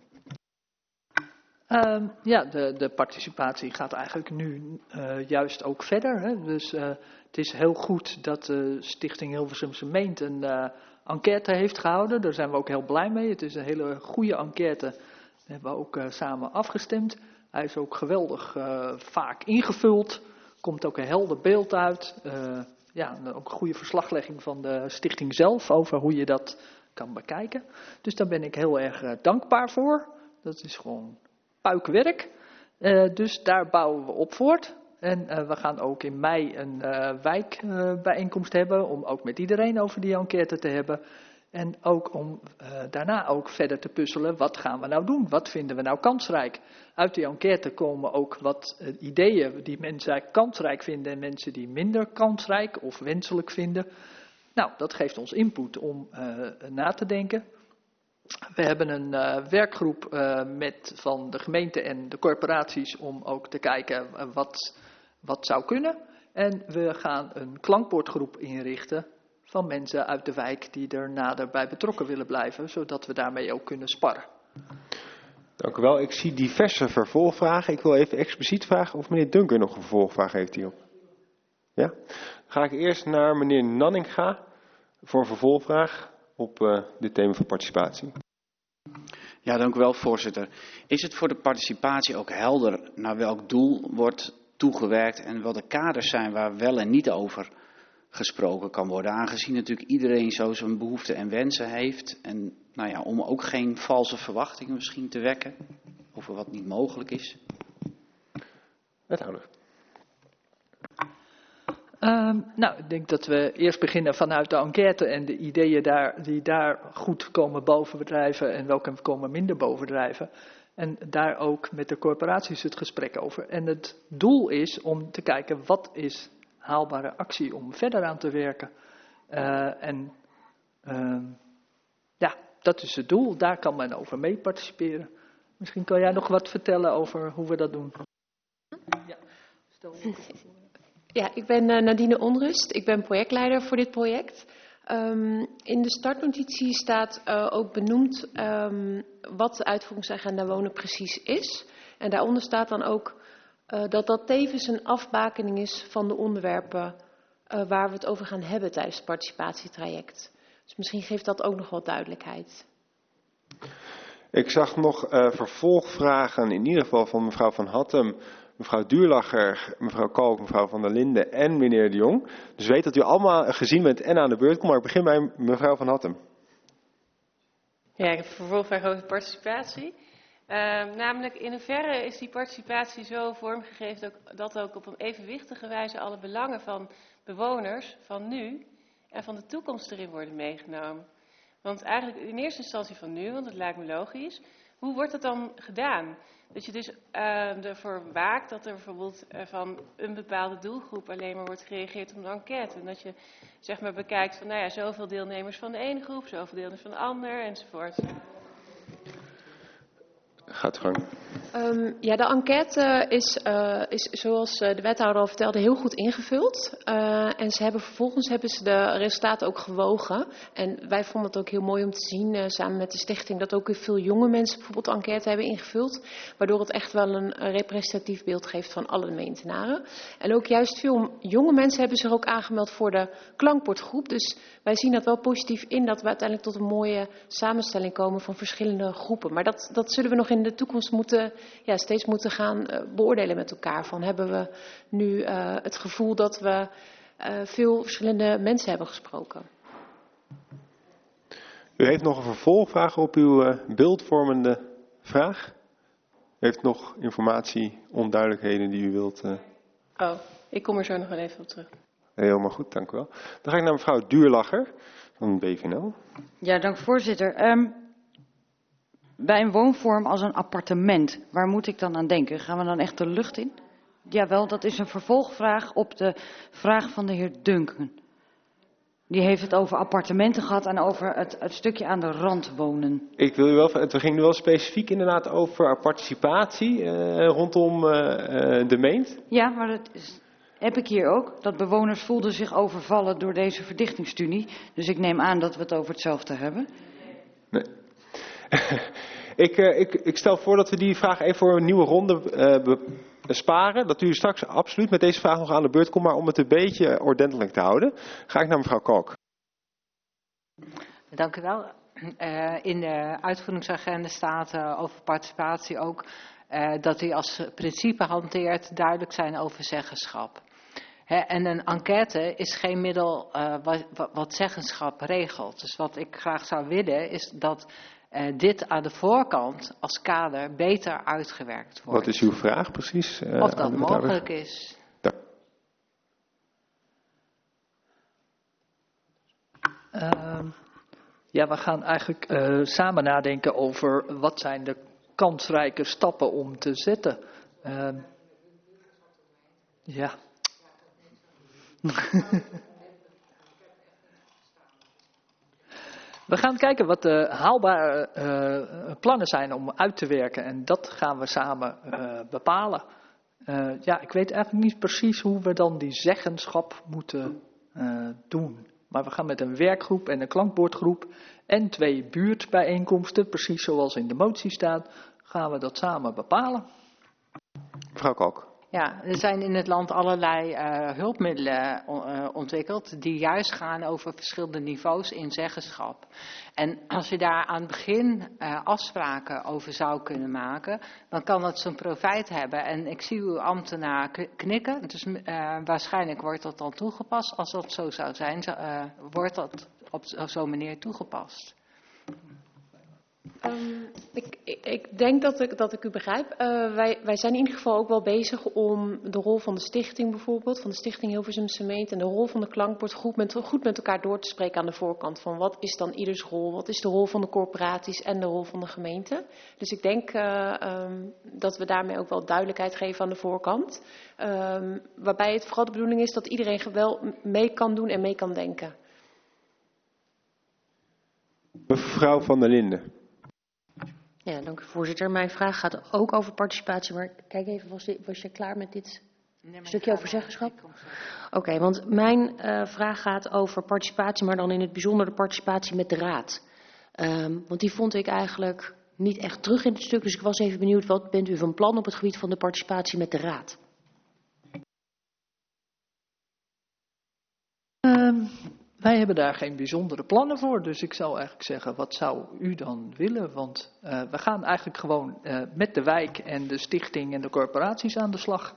Uh, ja, de, de participatie gaat eigenlijk nu uh, juist ook verder. Hè? Dus uh, het is heel goed dat de Stichting Hilversumse Meent een uh, enquête heeft gehouden. Daar zijn we ook heel blij mee. Het is een hele goede enquête. Dat hebben we ook uh, samen afgestemd. Hij is ook geweldig uh, vaak ingevuld. Komt ook een helder beeld uit. Uh, ja, ook een goede verslaglegging van de stichting zelf over hoe je dat kan bekijken. Dus daar ben ik heel erg uh, dankbaar voor. Dat is gewoon puikwerk. Uh, dus daar bouwen we op voort. En uh, we gaan ook in mei een uh, wijkbijeenkomst uh, hebben om ook met iedereen over die enquête te hebben. En ook om uh, daarna ook verder te puzzelen, wat gaan we nou doen? Wat vinden we nou kansrijk? Uit die enquête komen ook wat uh, ideeën die mensen kansrijk vinden en mensen die minder kansrijk of wenselijk vinden. Nou, dat geeft ons input om uh, na te denken. We hebben een uh, werkgroep uh, met, van de gemeente en de corporaties om ook te kijken uh, wat, wat zou kunnen. En we gaan een klankbordgroep inrichten van mensen uit de wijk die er nader bij betrokken willen blijven, zodat we daarmee ook kunnen sparren. Dank u wel. Ik zie diverse vervolgvragen. Ik wil even expliciet vragen of meneer Dunker nog een vervolgvraag heeft hierop. Ja? Dan ga ik eerst naar meneer Nanninga voor een vervolgvraag. op uh, dit thema van participatie. Ja, dank u wel, voorzitter. Is het voor de participatie ook helder naar welk doel wordt toegewerkt en wat de kaders zijn waar wel en niet over gesproken kan worden? Aangezien natuurlijk iedereen zo zijn behoeften en wensen heeft. En nou ja, om ook geen valse verwachtingen misschien te wekken over wat niet mogelijk is. Wethouder. Um, nou, ik denk dat we eerst beginnen vanuit de enquête en de ideeën daar, die daar goed komen bovendrijven en welke komen minder bovendrijven. En daar ook met de corporaties het gesprek over. En het doel is om te kijken wat is haalbare actie om verder aan te werken. Uh, en uh, ja, dat is het doel. Daar kan men over mee participeren. Misschien kan jij nog wat vertellen over hoe we dat doen. Ja, stel Ja, ik ben uh, Nadine Onrust. Ik ben projectleider voor dit project. Um, in de startnotitie staat uh, ook benoemd um, wat de uitvoeringsagenda wonen precies is. En daaronder staat dan ook uh, dat dat tevens een afbakening is van de onderwerpen uh, waar we het over gaan hebben tijdens het participatietraject. Dus misschien geeft dat ook nog wat duidelijkheid. Ik zag nog uh, vervolgvragen, in ieder geval van mevrouw Van Hattem, mevrouw Duurlacher, mevrouw Kalk, mevrouw Van der Linden en meneer De Jong. Dus weet dat u allemaal gezien bent en aan de beurt komt. Maar ik begin bij mevrouw Van Hattem. Ja, ik heb een vervolgvraag over participatie. Uh, namelijk, in hoeverre is die participatie zo vormgegeven dat ook op een evenwichtige wijze alle belangen van bewoners van nu en van de toekomst erin worden meegenomen? Want eigenlijk in eerste instantie van nu, want dat lijkt me logisch. Hoe wordt dat dan gedaan? Dat je dus uh, ervoor waakt dat er bijvoorbeeld uh, van een bepaalde doelgroep alleen maar wordt gereageerd op een enquête. En dat je zeg maar bekijkt van, nou ja, zoveel deelnemers van de ene groep, zoveel deelnemers van de ander enzovoort. Gaat gang. Um, ja, de enquête is, uh, is, zoals de wethouder al vertelde, heel goed ingevuld. Uh, en ze hebben, vervolgens hebben ze de resultaten ook gewogen. En wij vonden het ook heel mooi om te zien, uh, samen met de stichting, dat ook veel jonge mensen bijvoorbeeld de enquête hebben ingevuld. Waardoor het echt wel een, een representatief beeld geeft van alle gemeentenaren. En ook juist veel jonge mensen hebben zich ook aangemeld voor de klankbordgroep. Dus wij zien dat wel positief in dat we uiteindelijk tot een mooie samenstelling komen van verschillende groepen. Maar dat, dat zullen we nog in de toekomst moeten, ja, steeds moeten gaan uh, beoordelen met elkaar. Van hebben we nu uh, het gevoel dat we uh, veel verschillende mensen hebben gesproken. U heeft nog een vervolgvraag op uw uh, beeldvormende vraag. U heeft nog informatie, onduidelijkheden die u wilt... Uh... Oh, ik kom er zo nog wel even op terug. Helemaal goed, dank u wel. Dan ga ik naar mevrouw Duurlacher van B V N L. Ja, dank voorzitter. Um, bij een woonvorm als een appartement, waar moet ik dan aan denken? Gaan we dan echt de lucht in? Jawel, dat is een vervolgvraag op de vraag van de heer Duncan. Die heeft het over appartementen gehad en over het, het stukje aan de rand wonen. Ik wil u wel, het ging nu wel specifiek inderdaad over participatie uh, rondom uh, uh, de meent. Ja, maar dat is, heb ik hier ook. Dat bewoners voelden zich overvallen door deze verdichtingsstudie. Dus ik neem aan dat we het over hetzelfde hebben. Nee. ik, uh, ik, ik stel voor dat we die vraag even voor een nieuwe ronde uh, besparen. Dat u straks absoluut met deze vraag nog aan de beurt komt. Maar om het een beetje ordentelijk te houden, ga ik naar mevrouw Kalk. Dank u wel. Uh, in de uitvoeringsagenda staat uh, over participatie ook uh, dat u als principe hanteert duidelijk zijn over zeggenschap. He, en een enquête is geen middel uh, wat, wat zeggenschap regelt. Dus wat ik graag zou willen is dat uh, dit aan de voorkant als kader beter uitgewerkt wordt. Wat is uw vraag precies? Uh, of dat mogelijk is. Ja. Uh, ja, we gaan eigenlijk uh, samen nadenken over wat zijn de kansrijke stappen om te zetten. Uh, ja. We gaan kijken wat de haalbare uh, plannen zijn om uit te werken. En dat gaan we samen uh, bepalen. Uh, ja, ik weet eigenlijk niet precies hoe we dan die zeggenschap moeten uh, doen. Maar we gaan met een werkgroep en een klankbordgroep en twee buurtbijeenkomsten, precies zoals in de motie staat, gaan we dat samen bepalen. Mevrouw Kalk. Ja, er zijn in het land allerlei uh, hulpmiddelen uh, ontwikkeld die juist gaan over verschillende niveaus in zeggenschap. En als je daar aan het begin uh, afspraken over zou kunnen maken, dan kan dat zijn profijt hebben. En ik zie uw ambtenaar knikken, dus uh, waarschijnlijk wordt dat dan toegepast. Als dat zo zou zijn, uh, wordt dat op zo'n manier toegepast. Um, ik, ik, ik denk dat ik, dat ik u begrijp. Uh, wij, wij zijn in ieder geval ook wel bezig om de rol van de stichting bijvoorbeeld, van de stichting Hilversum Cement en de rol van de klankbord goed met, goed met elkaar door te spreken aan de voorkant. Van wat is dan ieders rol, wat is de rol van de corporaties en de rol van de gemeente. Dus ik denk uh, um, dat we daarmee ook wel duidelijkheid geven aan de voorkant. Um, waarbij het vooral de bedoeling is dat iedereen wel mee kan doen en mee kan denken. Mevrouw van der Linden. Ja, dank u voorzitter. Mijn vraag gaat ook over participatie, maar kijk even, was, dit, was je klaar met dit nee, stukje over zeggenschap? Oké, okay, want mijn uh, vraag gaat over participatie, maar dan in het bijzonder de participatie met de raad. Um, want die vond ik eigenlijk niet echt terug in het stuk, dus ik was even benieuwd, wat bent u van plan op het gebied van de participatie met de raad? Um. Wij hebben daar geen bijzondere plannen voor, dus ik zou eigenlijk zeggen, wat zou u dan willen? Want uh, we gaan eigenlijk gewoon uh, met de wijk en de stichting en de corporaties aan de slag.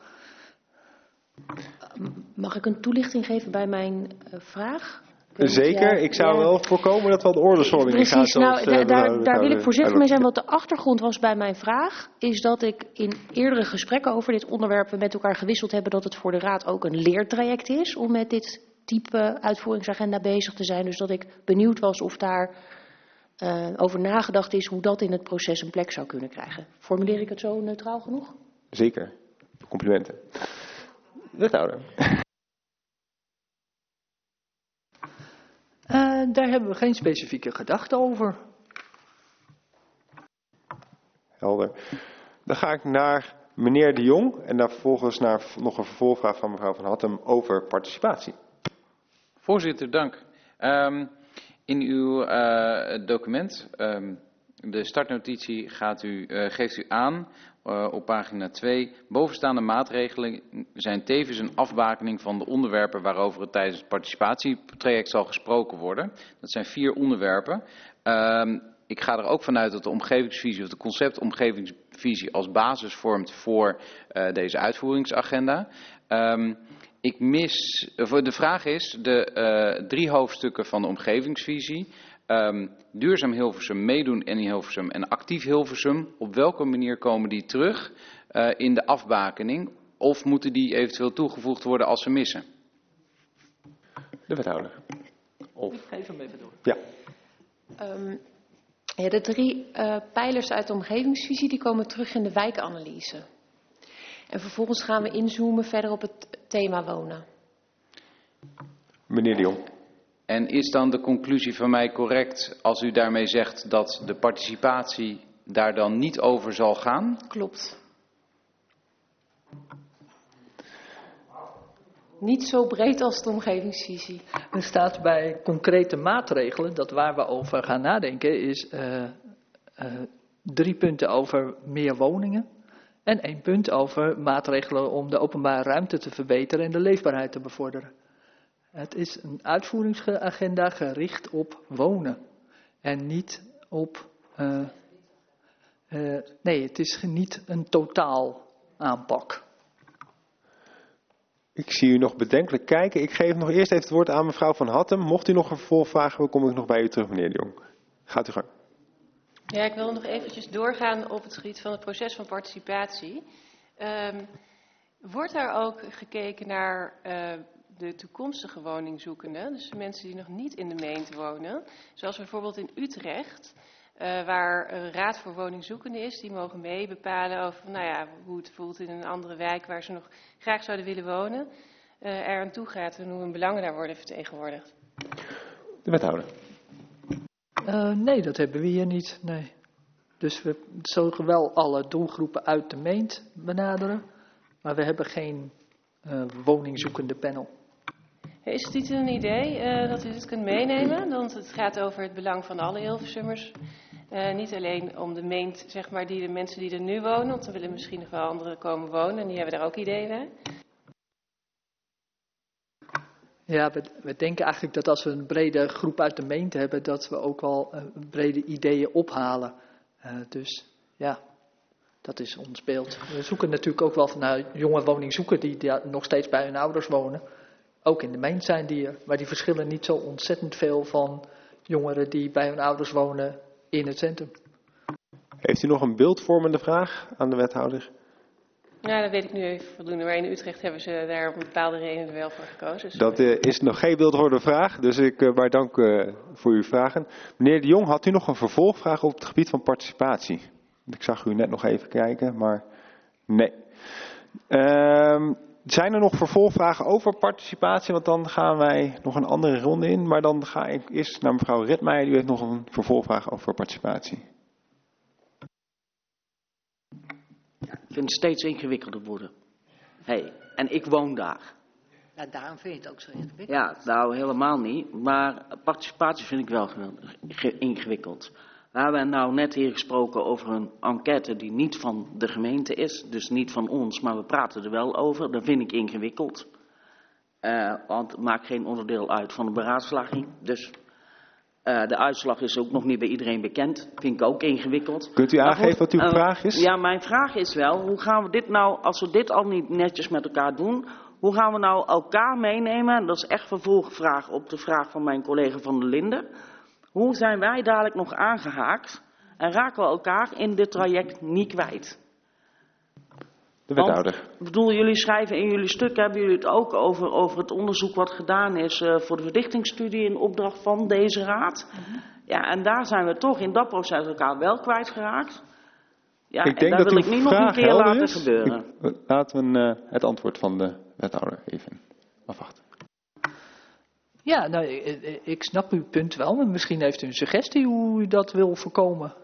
Mag ik een toelichting geven bij mijn uh, vraag? Zeker, ik zou ja. wel voorkomen dat we aan de ordesordening gaan. Precies, nou, da daar, daar wil ik voorzichtig mee zijn. Wat de achtergrond was bij mijn vraag, is dat ik in eerdere gesprekken over dit onderwerp met elkaar gewisseld hebben dat het voor de raad ook een leertraject is om met dit type uitvoeringsagenda bezig te zijn. Dus dat ik benieuwd was of daar uh, over nagedacht is hoe dat in het proces een plek zou kunnen krijgen. Formuleer ik het zo neutraal genoeg? Zeker. Complimenten. Wethouder. Uh, daar hebben we geen specifieke gedachten over. Helder. Dan ga ik naar meneer De Jong en daar vervolgens naar nog een vervolgvraag van mevrouw Van Hattem over participatie. Voorzitter, dank. Um, in uw uh, document, um, de startnotitie, gaat u, uh, geeft u aan uh, op pagina twee. Bovenstaande maatregelen zijn tevens een afbakening van de onderwerpen waarover het tijdens het participatietraject zal gesproken worden. Dat zijn vier onderwerpen. Um, ik ga er ook vanuit dat de omgevingsvisie of de conceptomgevingsvisie als basis vormt voor uh, deze uitvoeringsagenda. Um, Ik mis, de vraag is, de uh, drie hoofdstukken van de omgevingsvisie, um, duurzaam Hilversum, meedoen in Hilversum en actief Hilversum, op welke manier komen die terug uh, in de afbakening of moeten die eventueel toegevoegd worden als ze missen? De wethouder. Of... Ik geef hem even door. Ja. Um, ja de drie uh, pijlers uit de omgevingsvisie die komen terug in de wijkanalyse. En vervolgens gaan we inzoomen verder op het thema wonen. Meneer De Jong. En is dan de conclusie van mij correct als u daarmee zegt dat de participatie daar dan niet over zal gaan? Klopt. Niet zo breed als de omgevingsvisie. Er staat bij concrete maatregelen, dat waar we over gaan nadenken, is uh, uh, drie punten over meer woningen. En één punt over maatregelen om de openbare ruimte te verbeteren en de leefbaarheid te bevorderen. Het is een uitvoeringsagenda gericht op wonen. En niet op... Uh, uh, nee, het is niet een totaal aanpak. Ik zie u nog bedenkelijk kijken. Ik geef nog eerst even het woord aan mevrouw Van Hattem. Mocht u nog een vervolgvraag hebben, kom ik nog bij u terug, meneer De Jong. Gaat u gang. Ja, ik wil nog eventjes doorgaan op het gebied van het proces van participatie. Um, wordt daar ook gekeken naar uh, de toekomstige woningzoekenden, dus de mensen die nog niet in de gemeente wonen, zoals bijvoorbeeld in Utrecht, uh, waar een raad voor woningzoekenden is, die mogen mee bepalen over nou ja, hoe het voelt in een andere wijk waar ze nog graag zouden willen wonen, uh, er aan toe gaat en hoe hun belangen daar worden vertegenwoordigd. De wethouder. Uh, nee, dat hebben we hier niet. Nee. Dus we zullen wel alle doelgroepen uit de meent benaderen, maar we hebben geen uh, woningzoekende panel. Is het niet een idee uh, dat u dit kunt meenemen? Want het gaat over het belang van alle Hilversummers. Uh, niet alleen om de meent, zeg maar, die de mensen die er nu wonen, want er willen misschien nog wel anderen komen wonen en die hebben daar ook ideeën bij. Ja, we, we denken eigenlijk dat als we een brede groep uit de gemeente hebben, dat we ook wel uh, brede ideeën ophalen. Uh, dus ja, dat is ons beeld. We zoeken natuurlijk ook wel van nou, jonge woningzoekers die, die nog steeds bij hun ouders wonen. Ook in de gemeente zijn die er, maar die verschillen niet zo ontzettend veel van jongeren die bij hun ouders wonen in het centrum. Heeft u nog een beeldvormende vraag aan de wethouder? Ja, dat weet ik nu even voldoende. Maar in Utrecht hebben ze daar op een bepaalde reden wel voor gekozen. Dus dat uh, is nog geen beeldvormende vraag, dus ik uh, maar dank uh, voor uw vragen. Meneer De Jong, had u nog een vervolgvraag op het gebied van participatie? Ik zag u net nog even kijken, maar nee. Uh, zijn er nog vervolgvragen over participatie? Want dan gaan wij nog een andere ronde in. Maar dan ga ik eerst naar mevrouw Redmeijer. U heeft nog een vervolgvraag over participatie. Ik vind het steeds ingewikkelder worden. Hey, en ik woon daar. Nou, daarom vind je het ook zo ingewikkeld. Ja, nou helemaal niet. Maar participatie vind ik wel ingewikkeld. We hebben nou net hier gesproken over een enquête die niet van de gemeente is. Dus niet van ons, maar we praten er wel over. Dat vind ik ingewikkeld. Uh, want het maakt geen onderdeel uit van de beraadslaging. Dus uh, de uitslag is ook nog niet bij iedereen bekend. Vind ik ook ingewikkeld. Kunt u aangeven wat uw uh, vraag is? Ja, mijn vraag is wel, hoe gaan we dit nou, als we dit al niet netjes met elkaar doen, hoe gaan we nou elkaar meenemen? Dat is echt vervolgvraag op de vraag van mijn collega Van der Linden. Hoe zijn wij dadelijk nog aangehaakt en raken we elkaar in dit traject niet kwijt? De wethouder. Want, bedoel, jullie schrijven in jullie stuk, hebben jullie het ook over, over het onderzoek wat gedaan is uh, voor de verdichtingsstudie in opdracht van deze raad. Mm-hmm. Ja, en daar zijn we toch in dat proces elkaar wel kwijtgeraakt. Ja, ik en daar wil ik niet nog een keer laten is. gebeuren. Ik, laten we uh, het antwoord van de wethouder even afwachten. Ja, nou, ik, ik snap uw punt wel, maar misschien heeft u een suggestie hoe u dat wil voorkomen.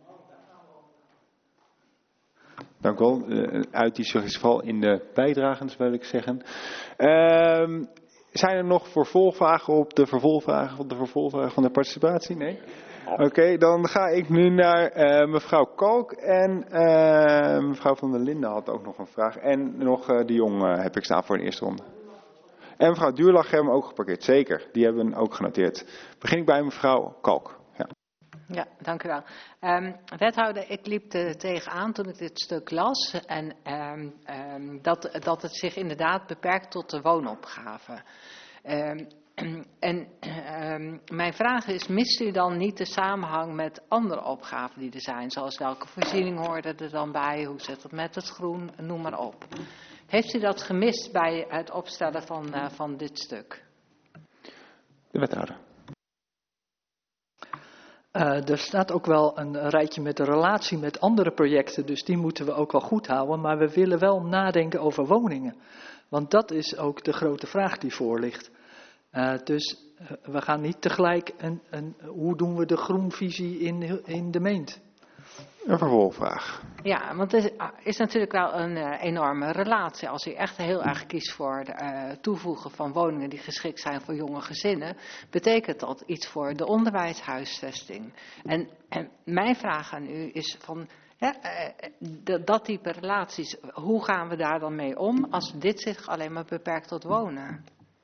Dank u wel. Uh, uit die suggestie in de bijdragens wil ik zeggen. Uh, zijn er nog vervolgvragen op de vervolgvragen van de vervolgvragen van de participatie? Nee? Oké, okay, dan ga ik nu naar uh, mevrouw Kalk en uh, mevrouw Van der Linden had ook nog een vraag. En nog uh, de Jong uh, heb ik staan voor de eerste ronde. En mevrouw Duurlach hebben we ook geparkeerd, zeker. Die hebben we ook genoteerd. Begin ik bij mevrouw Kalk. Ja, ja dank u wel. Um, wethouder, ik liep er tegenaan toen ik dit stuk las. En um, um, dat, dat het zich inderdaad beperkt tot de woonopgave. Um, en um, mijn vraag is, mist u dan niet de samenhang met andere opgaven die er zijn? Zoals welke voorziening hoorde er dan bij? Hoe zit het met het groen? Noem maar op. Heeft u dat gemist bij het opstellen van, uh, van dit stuk? De wethouder. Uh, er staat ook wel een rijtje met de relatie met andere projecten, dus die moeten we ook wel goed houden. Maar we willen wel nadenken over woningen. Want dat is ook de grote vraag die voor ligt. Uh, dus uh, we gaan niet tegelijk, een, een, hoe doen we de groenvisie in, in de meent? Een vervolgvraag. Ja, want het is, is natuurlijk wel een uh, enorme relatie. Als u echt heel erg kiest voor het uh, toevoegen van woningen die geschikt zijn voor jonge gezinnen, betekent dat iets voor de onderwijshuisvesting. En, en mijn vraag aan u is van, ja, uh, dat, dat type relaties, hoe gaan we daar dan mee om als dit zich alleen maar beperkt tot wonen?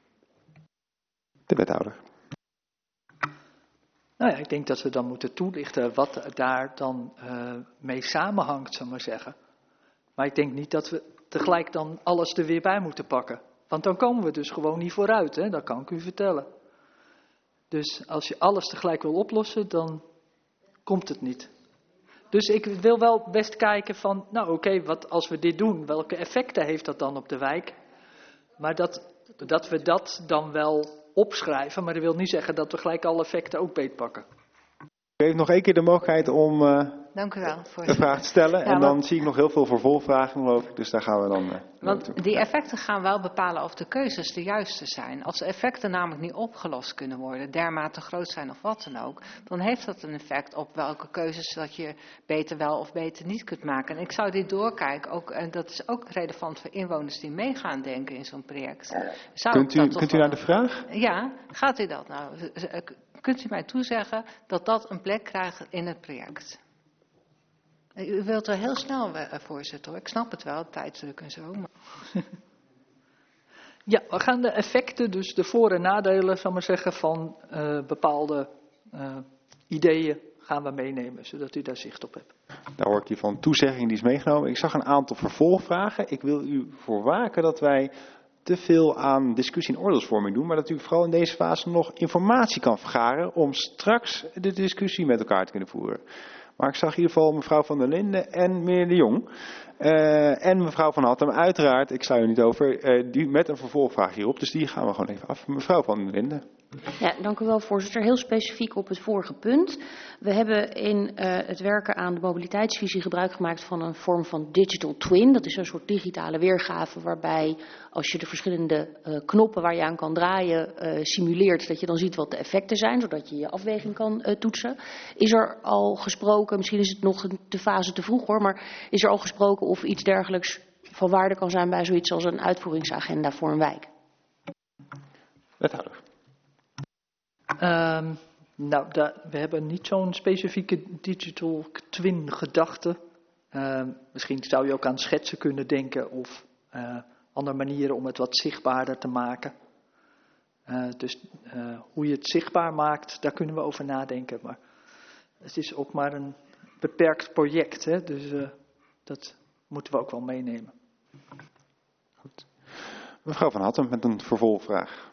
De wethouder. Nou ja, ik denk dat we dan moeten toelichten wat daar dan uh, mee samenhangt, zal ik maar zeggen. Maar ik denk niet dat we tegelijk dan alles er weer bij moeten pakken. Want dan komen we dus gewoon niet vooruit, hè? Dat kan ik u vertellen. Dus als je alles tegelijk wil oplossen, dan komt het niet. Dus ik wil wel best kijken van, nou oké, okay, wat als we dit doen, welke effecten heeft dat dan op de wijk? Maar dat, dat we dat dan wel opschrijven, maar dat wil niet zeggen dat we gelijk alle effecten ook beetpakken. U heeft nog één keer de mogelijkheid om uh, Dank u wel, een vraag te stellen. Ja, en dan want, zie ik nog heel veel vervolgvragen, geloof ik. Dus daar gaan we dan... Uh, want die effecten gaan wel bepalen of de keuzes de juiste zijn. Als de effecten namelijk niet opgelost kunnen worden, dermate groot zijn of wat dan ook, dan heeft dat een effect op welke keuzes dat je beter wel of beter niet kunt maken. En ik zou dit doorkijken, ook, en dat is ook relevant voor inwoners die meegaan denken in zo'n project. Zou kunt u, kunt u naar de vraag? Ja, gaat u dat nou? kunt u mij toezeggen dat dat een plek krijgt in het project? U wilt er heel snel, voorzitter, hoor. Ik snap het wel, tijdsdruk en zo. Maar... Ja, we gaan de effecten, dus de voor- en nadelen, zal ik maar zeggen, van uh, bepaalde uh, ideeën gaan we meenemen, zodat u daar zicht op hebt. Daar hoor ik hier van toezegging die is meegenomen. Ik zag een aantal vervolgvragen. Ik wil u voor waken dat wij te veel aan discussie en oordeelsvorming doen, maar dat u vooral in deze fase nog informatie kan vergaren om straks de discussie met elkaar te kunnen voeren. Maar ik zag in ieder geval mevrouw Van der Linden en meneer De Jong uh, en mevrouw Van Hattem uiteraard, ik sla u niet over, uh, die met een vervolgvraag hierop, dus die gaan we gewoon even af. Mevrouw Van der Linden. Ja, dank u wel, voorzitter. Heel specifiek op het vorige punt. We hebben in uh, het werken aan de mobiliteitsvisie gebruik gemaakt van een vorm van digital twin. Dat is een soort digitale weergave waarbij als je de verschillende uh, knoppen waar je aan kan draaien uh, simuleert, dat je dan ziet wat de effecten zijn, zodat je je afweging kan uh, toetsen. Is er al gesproken, misschien is het nog de fase te vroeg hoor, maar is er al gesproken of iets dergelijks van waarde kan zijn bij zoiets als een uitvoeringsagenda voor een wijk? Wethouder. Um, nou, da, we hebben niet zo'n specifieke digital twin gedachte. Uh, misschien zou je ook aan schetsen kunnen denken of uh, andere manieren om het wat zichtbaarder te maken. Uh, dus uh, hoe je het zichtbaar maakt, daar kunnen we over nadenken. Maar het is ook maar een beperkt project, hè? Dus uh, dat moeten we ook wel meenemen. Goed. Mevrouw Van Hattem met een vervolgvraag.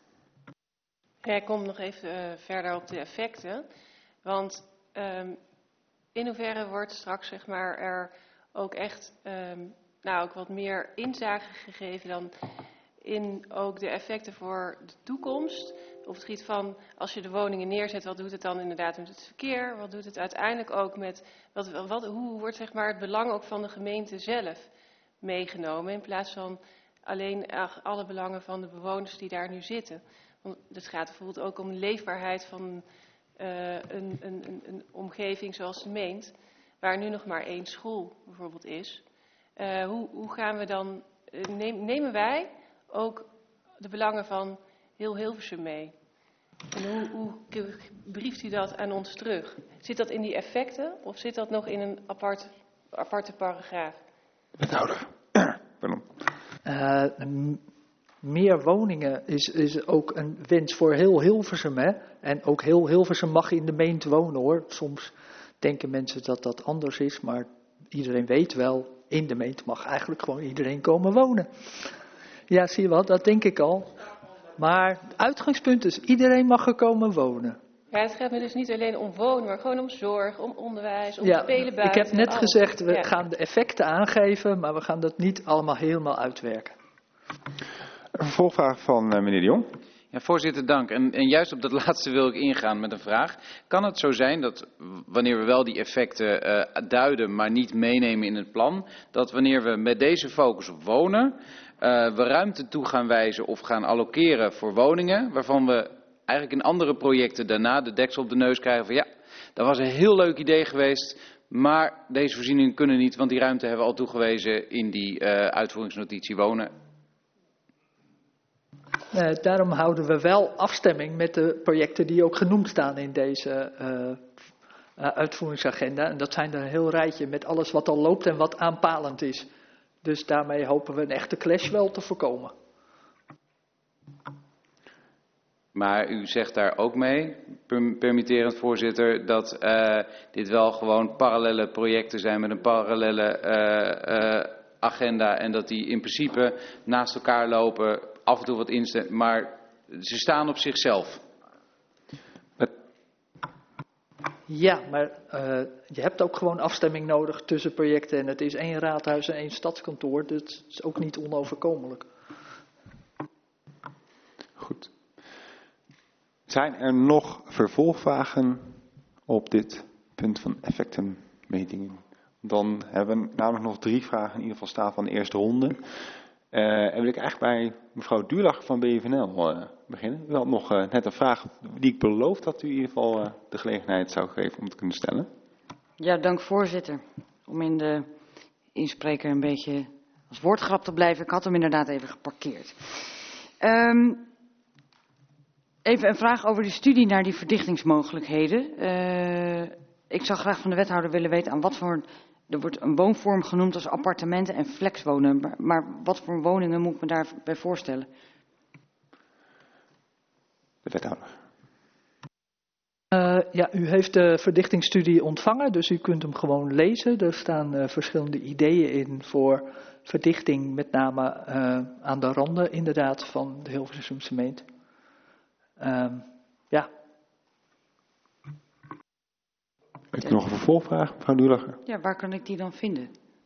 Ja, ik kom nog even uh, verder op de effecten. Want um, in hoeverre wordt straks zeg maar, er ook echt um, nou, ook wat meer inzage gegeven dan in ook de effecten voor de toekomst? Op het gebied van als je de woningen neerzet, wat doet het dan inderdaad met het verkeer? Wat doet het uiteindelijk ook met, wat, wat, hoe wordt zeg maar, het belang ook van de gemeente zelf meegenomen? In plaats van alleen ach, alle belangen van de bewoners die daar nu zitten. Want het gaat bijvoorbeeld ook om de leefbaarheid van uh, een, een, een, een omgeving zoals de Meent, waar nu nog maar één school bijvoorbeeld is. Uh, hoe, hoe gaan we dan, uh, neem, nemen wij ook de belangen van heel Hilversum mee? En hoe, hoe brieft u dat aan ons terug? Zit dat in die effecten of zit dat nog in een apart, aparte paragraaf? Wethouder. Pardon. Uh, Meer woningen is, is ook een wens voor heel Hilversum. Hè? En ook heel Hilversum mag in de Meent wonen hoor. Soms denken mensen dat dat anders is, maar iedereen weet wel, in de Meent mag eigenlijk gewoon iedereen komen wonen. Ja, zie je wel, dat denk ik al. Maar het uitgangspunt is, iedereen mag er komen wonen. Ja, het gaat me dus niet alleen om wonen, maar gewoon om zorg, om onderwijs, om ja, spelen buiten. Ik heb net alles. gezegd, we ja. gaan de effecten aangeven, maar we gaan dat niet allemaal helemaal uitwerken. Een vervolgvraag van uh, meneer De Jong. Ja, voorzitter, dank. En, en juist op dat laatste wil ik ingaan met een vraag. Kan het zo zijn dat wanneer we wel die effecten uh, duiden, maar niet meenemen in het plan, dat wanneer we met deze focus op wonen, uh, we ruimte toe gaan wijzen of gaan allokeren voor woningen, waarvan we eigenlijk in andere projecten daarna de deksel op de neus krijgen van ja, dat was een heel leuk idee geweest, maar deze voorzieningen kunnen niet, want die ruimte hebben we al toegewezen in die uh, uitvoeringsnotitie wonen. Uh, daarom houden we wel afstemming met de projecten die ook genoemd staan in deze uh, uh, uitvoeringsagenda. En dat zijn er een heel rijtje met alles wat al loopt en wat aanpalend is. Dus daarmee hopen we een echte clash wel te voorkomen. Maar u zegt daar ook mee, permitterend voorzitter, dat uh, dit wel gewoon parallele projecten zijn met een parallele uh, uh, agenda. En dat die in principe naast elkaar lopen, af en toe wat instemmen, maar ze staan op zichzelf. Ja, maar uh, je hebt ook gewoon afstemming nodig tussen projecten. En het is één raadhuis en één stadskantoor, dus het is ook niet onoverkomelijk. Goed. Zijn er nog vervolgvragen op dit punt van effectenmetingen? Dan hebben we namelijk nog drie vragen in ieder geval staan van de eerste ronde. Uh, en wil ik eigenlijk bij mevrouw Duurlach van B V N L uh, beginnen. U had nog uh, net een vraag die ik beloofd had u in ieder geval uh, de gelegenheid zou geven om te kunnen stellen. Ja, dank voorzitter. Om in de inspreker een beetje als woordgrap te blijven. Ik had hem inderdaad even geparkeerd. Um, Even een vraag over die studie naar die verdichtingsmogelijkheden. Uh, ik zou graag van de wethouder willen weten aan wat voor... Er wordt een woonvorm genoemd als appartementen en flexwonen. Maar, maar wat voor woningen moet ik me daarbij voorstellen? De wethouder. Uh, ja, u heeft de verdichtingsstudie ontvangen, dus u kunt hem gewoon lezen. Er staan uh, verschillende ideeën in voor verdichting, met name uh, aan de randen inderdaad van de Hilversumse gemeente. Uh, ja. Heeft u nog een vervolgvraag, mevrouw Duurlacher? Ja, waar kan ik die dan vinden?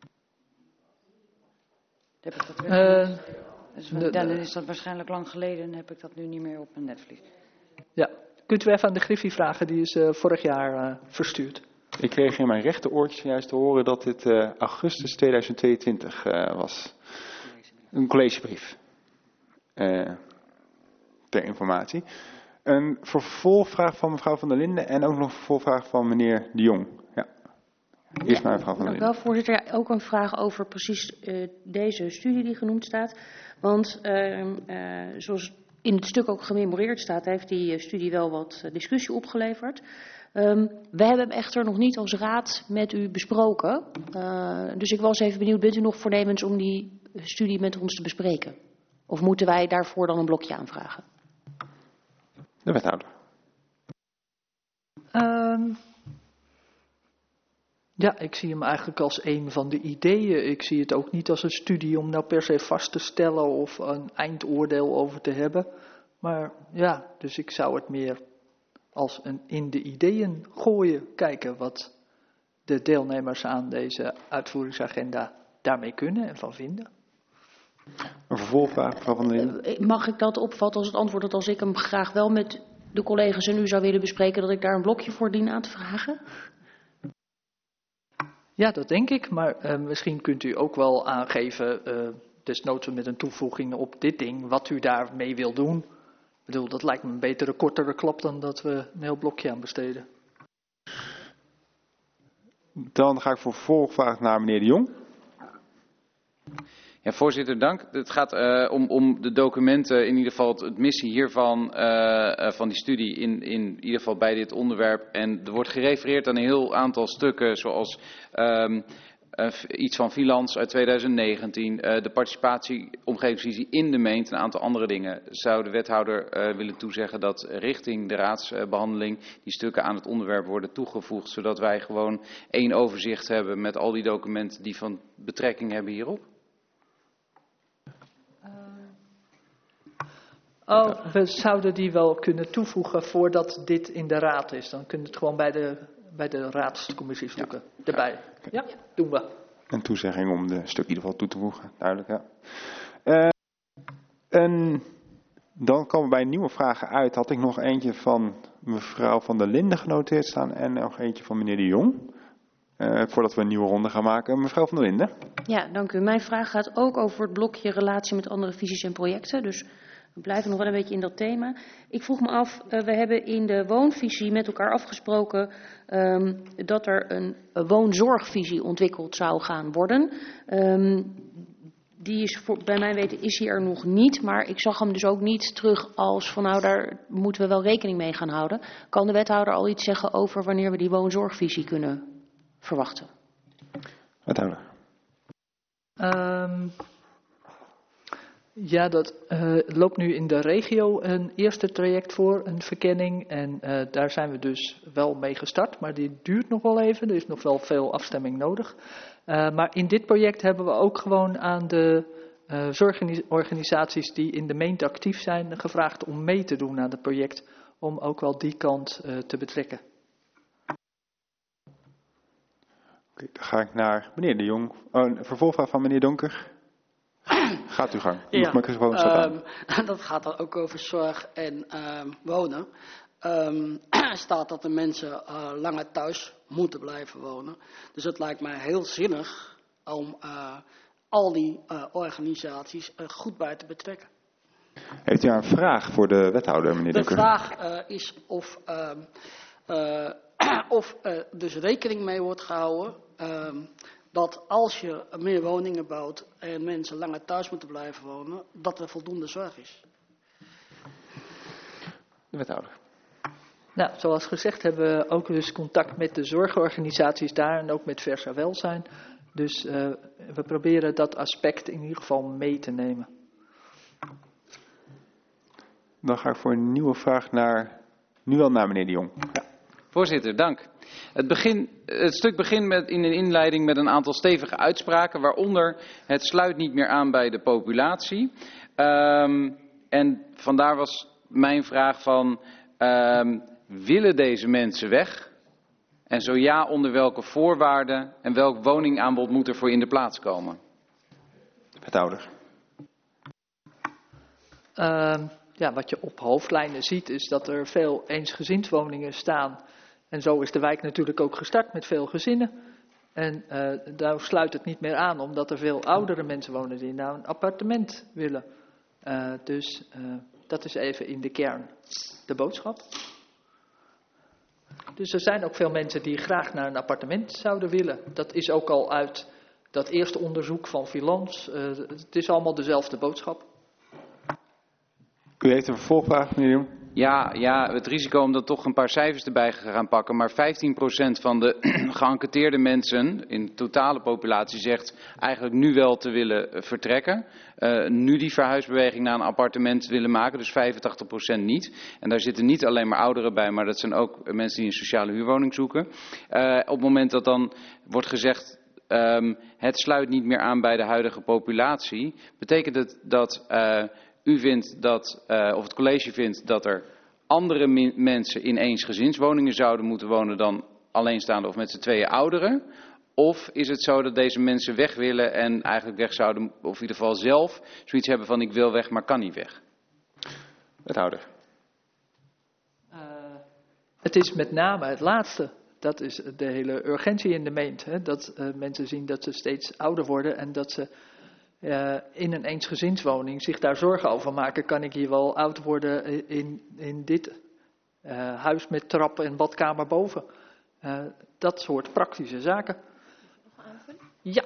Heb ik dat uh, dus, de, dan is dat waarschijnlijk lang geleden en heb ik dat nu niet meer op mijn netvlies. Ja, kunt u even aan de Griffie vragen, die is uh, vorig jaar uh, verstuurd. Ik kreeg in mijn rechteroortjes juist te horen dat dit uh, augustus tweeduizend tweeëntwintig uh, was. Een collegebrief. Uh, ter informatie. Een vervolgvraag van mevrouw Van der Linden en ook nog een vervolgvraag van meneer De Jong. Ja. Eerst maar mevrouw Van der Linden. Dank u wel, voorzitter. Ja, ook een vraag over precies uh, deze studie die genoemd staat. Want uh, uh, zoals in het stuk ook gememoreerd staat, heeft die uh, studie wel wat uh, discussie opgeleverd. Um, we hebben hem echter nog niet als raad met u besproken. Uh, dus ik was even benieuwd, bent u nog voornemens om die studie met ons te bespreken? Of moeten wij daarvoor dan een blokje aanvragen? De wethouder. Um, ja, ik zie hem eigenlijk als een van de ideeën. Ik zie het ook niet als een studie om nou per se vast te stellen of een eindoordeel over te hebben. Maar ja, dus ik zou het meer als een in de ideeën gooien. Kijken wat de deelnemers aan deze uitvoeringsagenda daarmee kunnen en van vinden. Een vervolgvraag, mevrouw Van der Linden. Mag ik dat opvatten als het antwoord dat als ik hem graag wel met de collega's en u zou willen bespreken, dat ik daar een blokje voor dien aan te vragen? Ja, dat denk ik. Maar uh, misschien kunt u ook wel aangeven, uh, desnoods met een toevoeging op dit ding, wat u daarmee wil doen. Ik bedoel, dat lijkt me een betere, kortere klap dan dat we een heel blokje aan besteden. Dan ga ik voor vervolgvraag naar meneer De Jong. Ja, voorzitter, dank. Het gaat uh, om, om de documenten, in ieder geval het, het missie hiervan, uh, uh, van die studie, in, in ieder geval bij dit onderwerp. En er wordt gerefereerd aan een heel aantal stukken, zoals um, uh, iets van Filans uit tweeduizend negentien, uh, de participatie, omgevingsvisie in de meent, een aantal andere dingen. Zou de wethouder uh, willen toezeggen dat richting de raadsbehandeling die stukken aan het onderwerp worden toegevoegd, zodat wij gewoon één overzicht hebben met al die documenten die van betrekking hebben hierop? Oh, we zouden die wel kunnen toevoegen voordat dit in de raad is. Dan kunnen we het gewoon bij de, bij de raadscommissie stukken ja. erbij. Ja, doen we. Een toezegging om de stuk in ieder geval toe te voegen. Duidelijk, ja. Uh, en dan komen we bij nieuwe vragen uit. Had ik nog eentje van mevrouw Van der Linden genoteerd staan en nog eentje van meneer De Jong. Uh, voordat we een nieuwe ronde gaan maken. Mevrouw Van der Linden. Ja, dank u. Mijn vraag gaat ook over het blokje relatie met andere visies en projecten. Dus we blijven nog wel een beetje in dat thema. Ik vroeg me af, uh, we hebben in de woonvisie met elkaar afgesproken um, dat er een, een woonzorgvisie ontwikkeld zou gaan worden. Um, die is voor, bij mijn weten is hij er nog niet, maar ik zag hem dus ook niet terug als van nou daar moeten we wel rekening mee gaan houden. Kan de wethouder al iets zeggen over wanneer we die woonzorgvisie kunnen verwachten? Wethouder. Um, Ja, dat uh, loopt nu in de regio een eerste traject voor, een verkenning. En uh, daar zijn we dus wel mee gestart, maar die duurt nog wel even. Er is nog wel veel afstemming nodig. Uh, maar in dit project hebben we ook gewoon aan de uh, zorgorganisaties die in de meent actief zijn gevraagd om mee te doen aan het project. Om ook wel die kant uh, te betrekken. Oké, dan ga ik naar meneer De Jong. Oh, een vervolgvraag van meneer Donker. Gaat uw gang. Ja, um, dat gaat dan ook over zorg en um, wonen. Um, staat dat de mensen uh, langer thuis moeten blijven wonen. Dus het lijkt mij heel zinnig om uh, al die uh, organisaties uh, goed bij te betrekken. Heeft u een vraag voor de wethouder, meneer De Donker? vraag uh, is of, um, uh, of uh, dus rekening mee wordt gehouden um, dat als je meer woningen bouwt en mensen langer thuis moeten blijven wonen, dat er voldoende zorg is. De wethouder. Nou, zoals gezegd hebben we ook dus contact met de zorgorganisaties daar en ook met Versa Welzijn. Dus uh, we proberen dat aspect in ieder geval mee te nemen. Dan ga ik voor een nieuwe vraag naar, nu wel naar meneer De Jong. Ja. Voorzitter, dank. Het, begin, het stuk begint met, in een inleiding met een aantal stevige uitspraken, waaronder het sluit niet meer aan bij de populatie. Um, en vandaar was mijn vraag van, um, willen deze mensen weg? En zo ja, onder welke voorwaarden en welk woningaanbod moet er voor in de plaats komen? Wethouder. Uh, ja, wat je op hoofdlijnen ziet is dat er veel eensgezinswoningen staan. En zo is de wijk natuurlijk ook gestart met veel gezinnen. En uh, daar sluit het niet meer aan, omdat er veel oudere mensen wonen die nou een appartement willen. Uh, dus uh, dat is even in de kern de boodschap. Dus er zijn ook veel mensen die graag naar een appartement zouden willen. Dat is ook al uit dat eerste onderzoek van Vilans. Uh, het is allemaal dezelfde boodschap. U heeft een vervolgvraag, meneer Jong. Ja, ja, het risico om dan toch een paar cijfers erbij te gaan pakken. Maar vijftien procent van de geënquêteerde mensen in de totale populatie zegt eigenlijk nu wel te willen vertrekken. Uh, nu die verhuisbeweging naar een appartement willen maken, dus vijfentachtig procent niet. En daar zitten niet alleen maar ouderen bij, maar dat zijn ook mensen die een sociale huurwoning zoeken. Uh, op het moment dat dan wordt gezegd, um, het sluit niet meer aan bij de huidige populatie, betekent het dat uh, u vindt dat, uh, of het college vindt dat er andere min- mensen in eensgezinswoningen zouden moeten wonen dan alleenstaande of met z'n tweeën ouderen? Of is het zo dat deze mensen weg willen en eigenlijk weg zouden, of in ieder geval zelf zoiets hebben van ik wil weg, maar kan niet weg? Wethouder. Uh, het is met name het laatste. Dat is de hele urgentie in de meent. Hè? Dat uh, mensen zien dat ze steeds ouder worden en dat ze uh, in een eensgezinswoning zich daar zorgen over maken. Kan ik hier wel oud worden in, in dit uh, huis met trap en badkamer boven? Uh, dat soort praktische zaken. Ja.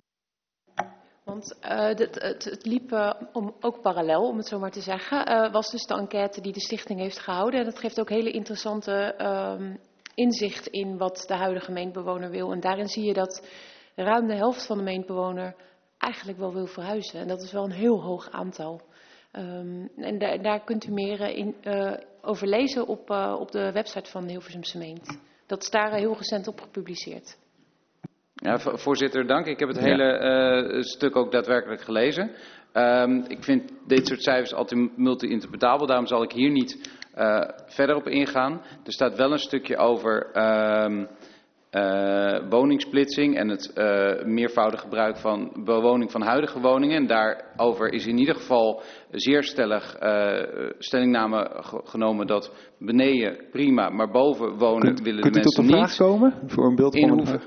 Want uh, dit, het, het liep uh, om, ook parallel, om het zo maar te zeggen, uh, was dus de enquête die de stichting heeft gehouden. En dat geeft ook hele interessante uh, inzicht in wat de huidige gemeentebewoner wil. En daarin zie je dat ruim de helft van de gemeentebewoner eigenlijk wel wil verhuizen. En dat is wel een heel hoog aantal. Um, en da daar kunt u meer in, uh, over lezen op, uh, op de website van de Hilversumse gemeente. Dat is daar uh, heel recent op gepubliceerd. Ja, voorzitter, dank. Ik heb het hele uh, stuk ook daadwerkelijk gelezen. Um, ik vind dit soort cijfers altijd multi-interpretabel, daarom zal ik hier niet uh, verder op ingaan. Er staat wel een stukje over uh, uh, woningsplitsing en het uh, meervoudig gebruik van bewoning van huidige woningen. En daarover is in ieder geval zeer stellig uh, stellingname genomen dat beneden prima, maar boven wonen kunt, willen kunt de mensen niet. Kunt u tot de vraag komen voor een beeld van de vraag?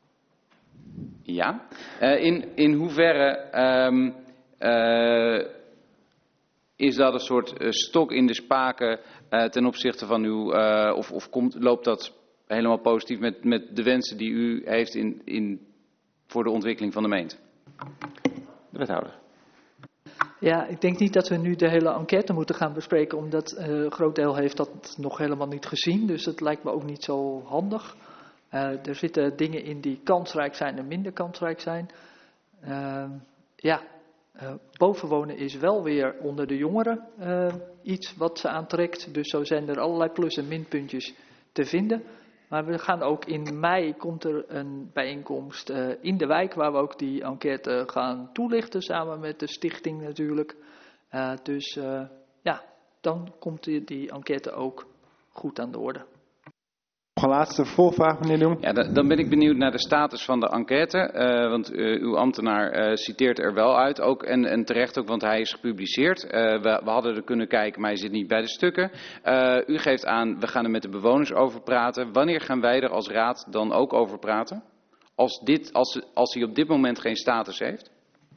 Ja. Uh, in, in hoeverre um, uh, is dat een soort uh, stok in de spaken uh, ten opzichte van uw, uh, of, of komt, loopt dat helemaal positief met, met de wensen die u heeft in, in, voor de ontwikkeling van de gemeente? De wethouder. Ja, ik denk niet dat we nu de hele enquête moeten gaan bespreken, omdat uh, een groot deel heeft dat nog helemaal niet gezien. Dus het lijkt me ook niet zo handig. Uh, er zitten dingen in die kansrijk zijn en minder kansrijk zijn. Uh, ja, uh, bovenwonen is wel weer onder de jongeren uh, iets wat ze aantrekt. Dus zo zijn er allerlei plus- en minpuntjes te vinden. Maar we gaan ook in mei, komt er een bijeenkomst uh, in de wijk waar we ook die enquête gaan toelichten, samen met de stichting natuurlijk. Uh, dus uh, ja, dan komt die, die enquête ook goed aan de orde. Nog een laatste volvraag, meneer De Jong. Ja, dan ben ik benieuwd naar de status van de enquête. Uh, want uh, uw ambtenaar uh, citeert er wel uit. Ook, en, en terecht ook, want hij is gepubliceerd. Uh, we, we hadden er kunnen kijken, maar hij zit niet bij de stukken. Uh, u geeft aan, we gaan er met de bewoners over praten. Wanneer gaan wij er als raad dan ook over praten? Als, dit, als, als hij op dit moment geen status heeft?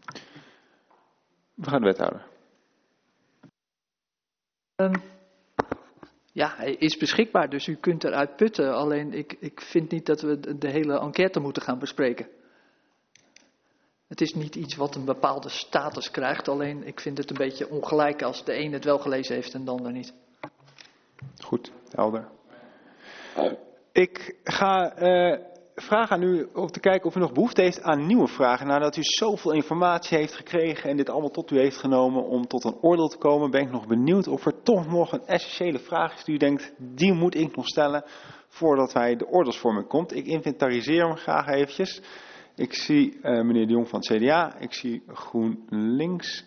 We gaan de wethouder. Um. Ja, hij is beschikbaar, dus u kunt eruit putten. Alleen ik, ik vind niet dat we de hele enquête moeten gaan bespreken. Het is niet iets wat een bepaalde status krijgt. Alleen ik vind het een beetje ongelijk als de een het wel gelezen heeft en de ander niet. Goed, helder. Ik ga uh, vragen aan u om te kijken of u nog behoefte heeft aan nieuwe vragen. Nadat u zoveel informatie heeft gekregen en dit allemaal tot u heeft genomen om tot een oordeel te komen, ben ik nog benieuwd of er toch nog een essentiële vraag is die u denkt, die moet ik nog stellen voordat wij de oordeelsvorming komt. Ik inventariseer hem graag eventjes. Ik zie uh, meneer De Jong van het C D A, ik zie GroenLinks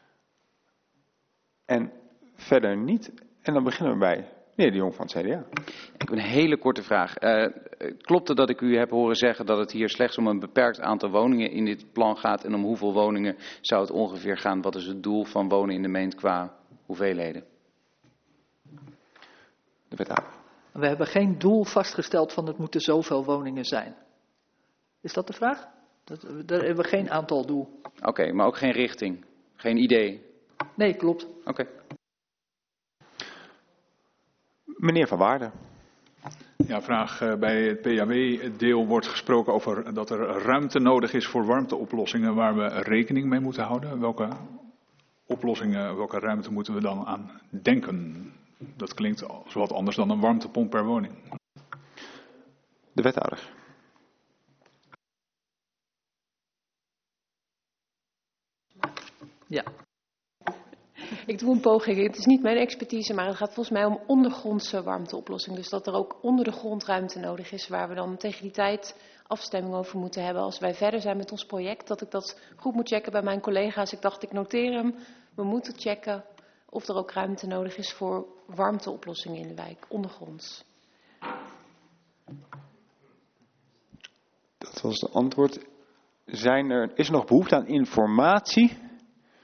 en verder niet. En dan beginnen we bij meneer De Jong van het C D A. Ik heb een hele korte vraag. Uh, klopt het dat ik u heb horen zeggen dat het hier slechts om een beperkt aantal woningen in dit plan gaat? En om hoeveel woningen zou het ongeveer gaan? Wat is het doel van wonen in de Meent qua hoeveelheden? De wethouder. We hebben geen doel vastgesteld van het moeten zoveel woningen zijn. Is dat de vraag? Dat, daar hebben we geen aantal doel. Oké, okay, maar ook geen richting? Geen idee? Nee, klopt. Oké. Okay. Meneer Van Waarden. Ja, vraag. Bij het P H W-deel wordt gesproken over dat er ruimte nodig is voor warmteoplossingen waar we rekening mee moeten houden. Welke oplossingen, welke ruimte moeten we dan aan denken? Dat klinkt als wat anders dan een warmtepomp per woning. De wethouder. Ja. Ik doe een poging. Het is niet mijn expertise, maar het gaat volgens mij om ondergrondse warmteoplossing. Dus dat er ook onder de grond ruimte nodig is, waar we dan tegen die tijd afstemming over moeten hebben. Als wij verder zijn met ons project, dat ik dat goed moet checken bij mijn collega's. Ik dacht, ik noteer hem. We moeten checken of er ook ruimte nodig is voor warmteoplossingen in de wijk, ondergronds. Dat was het antwoord. Zijn er, is er nog behoefte aan informatie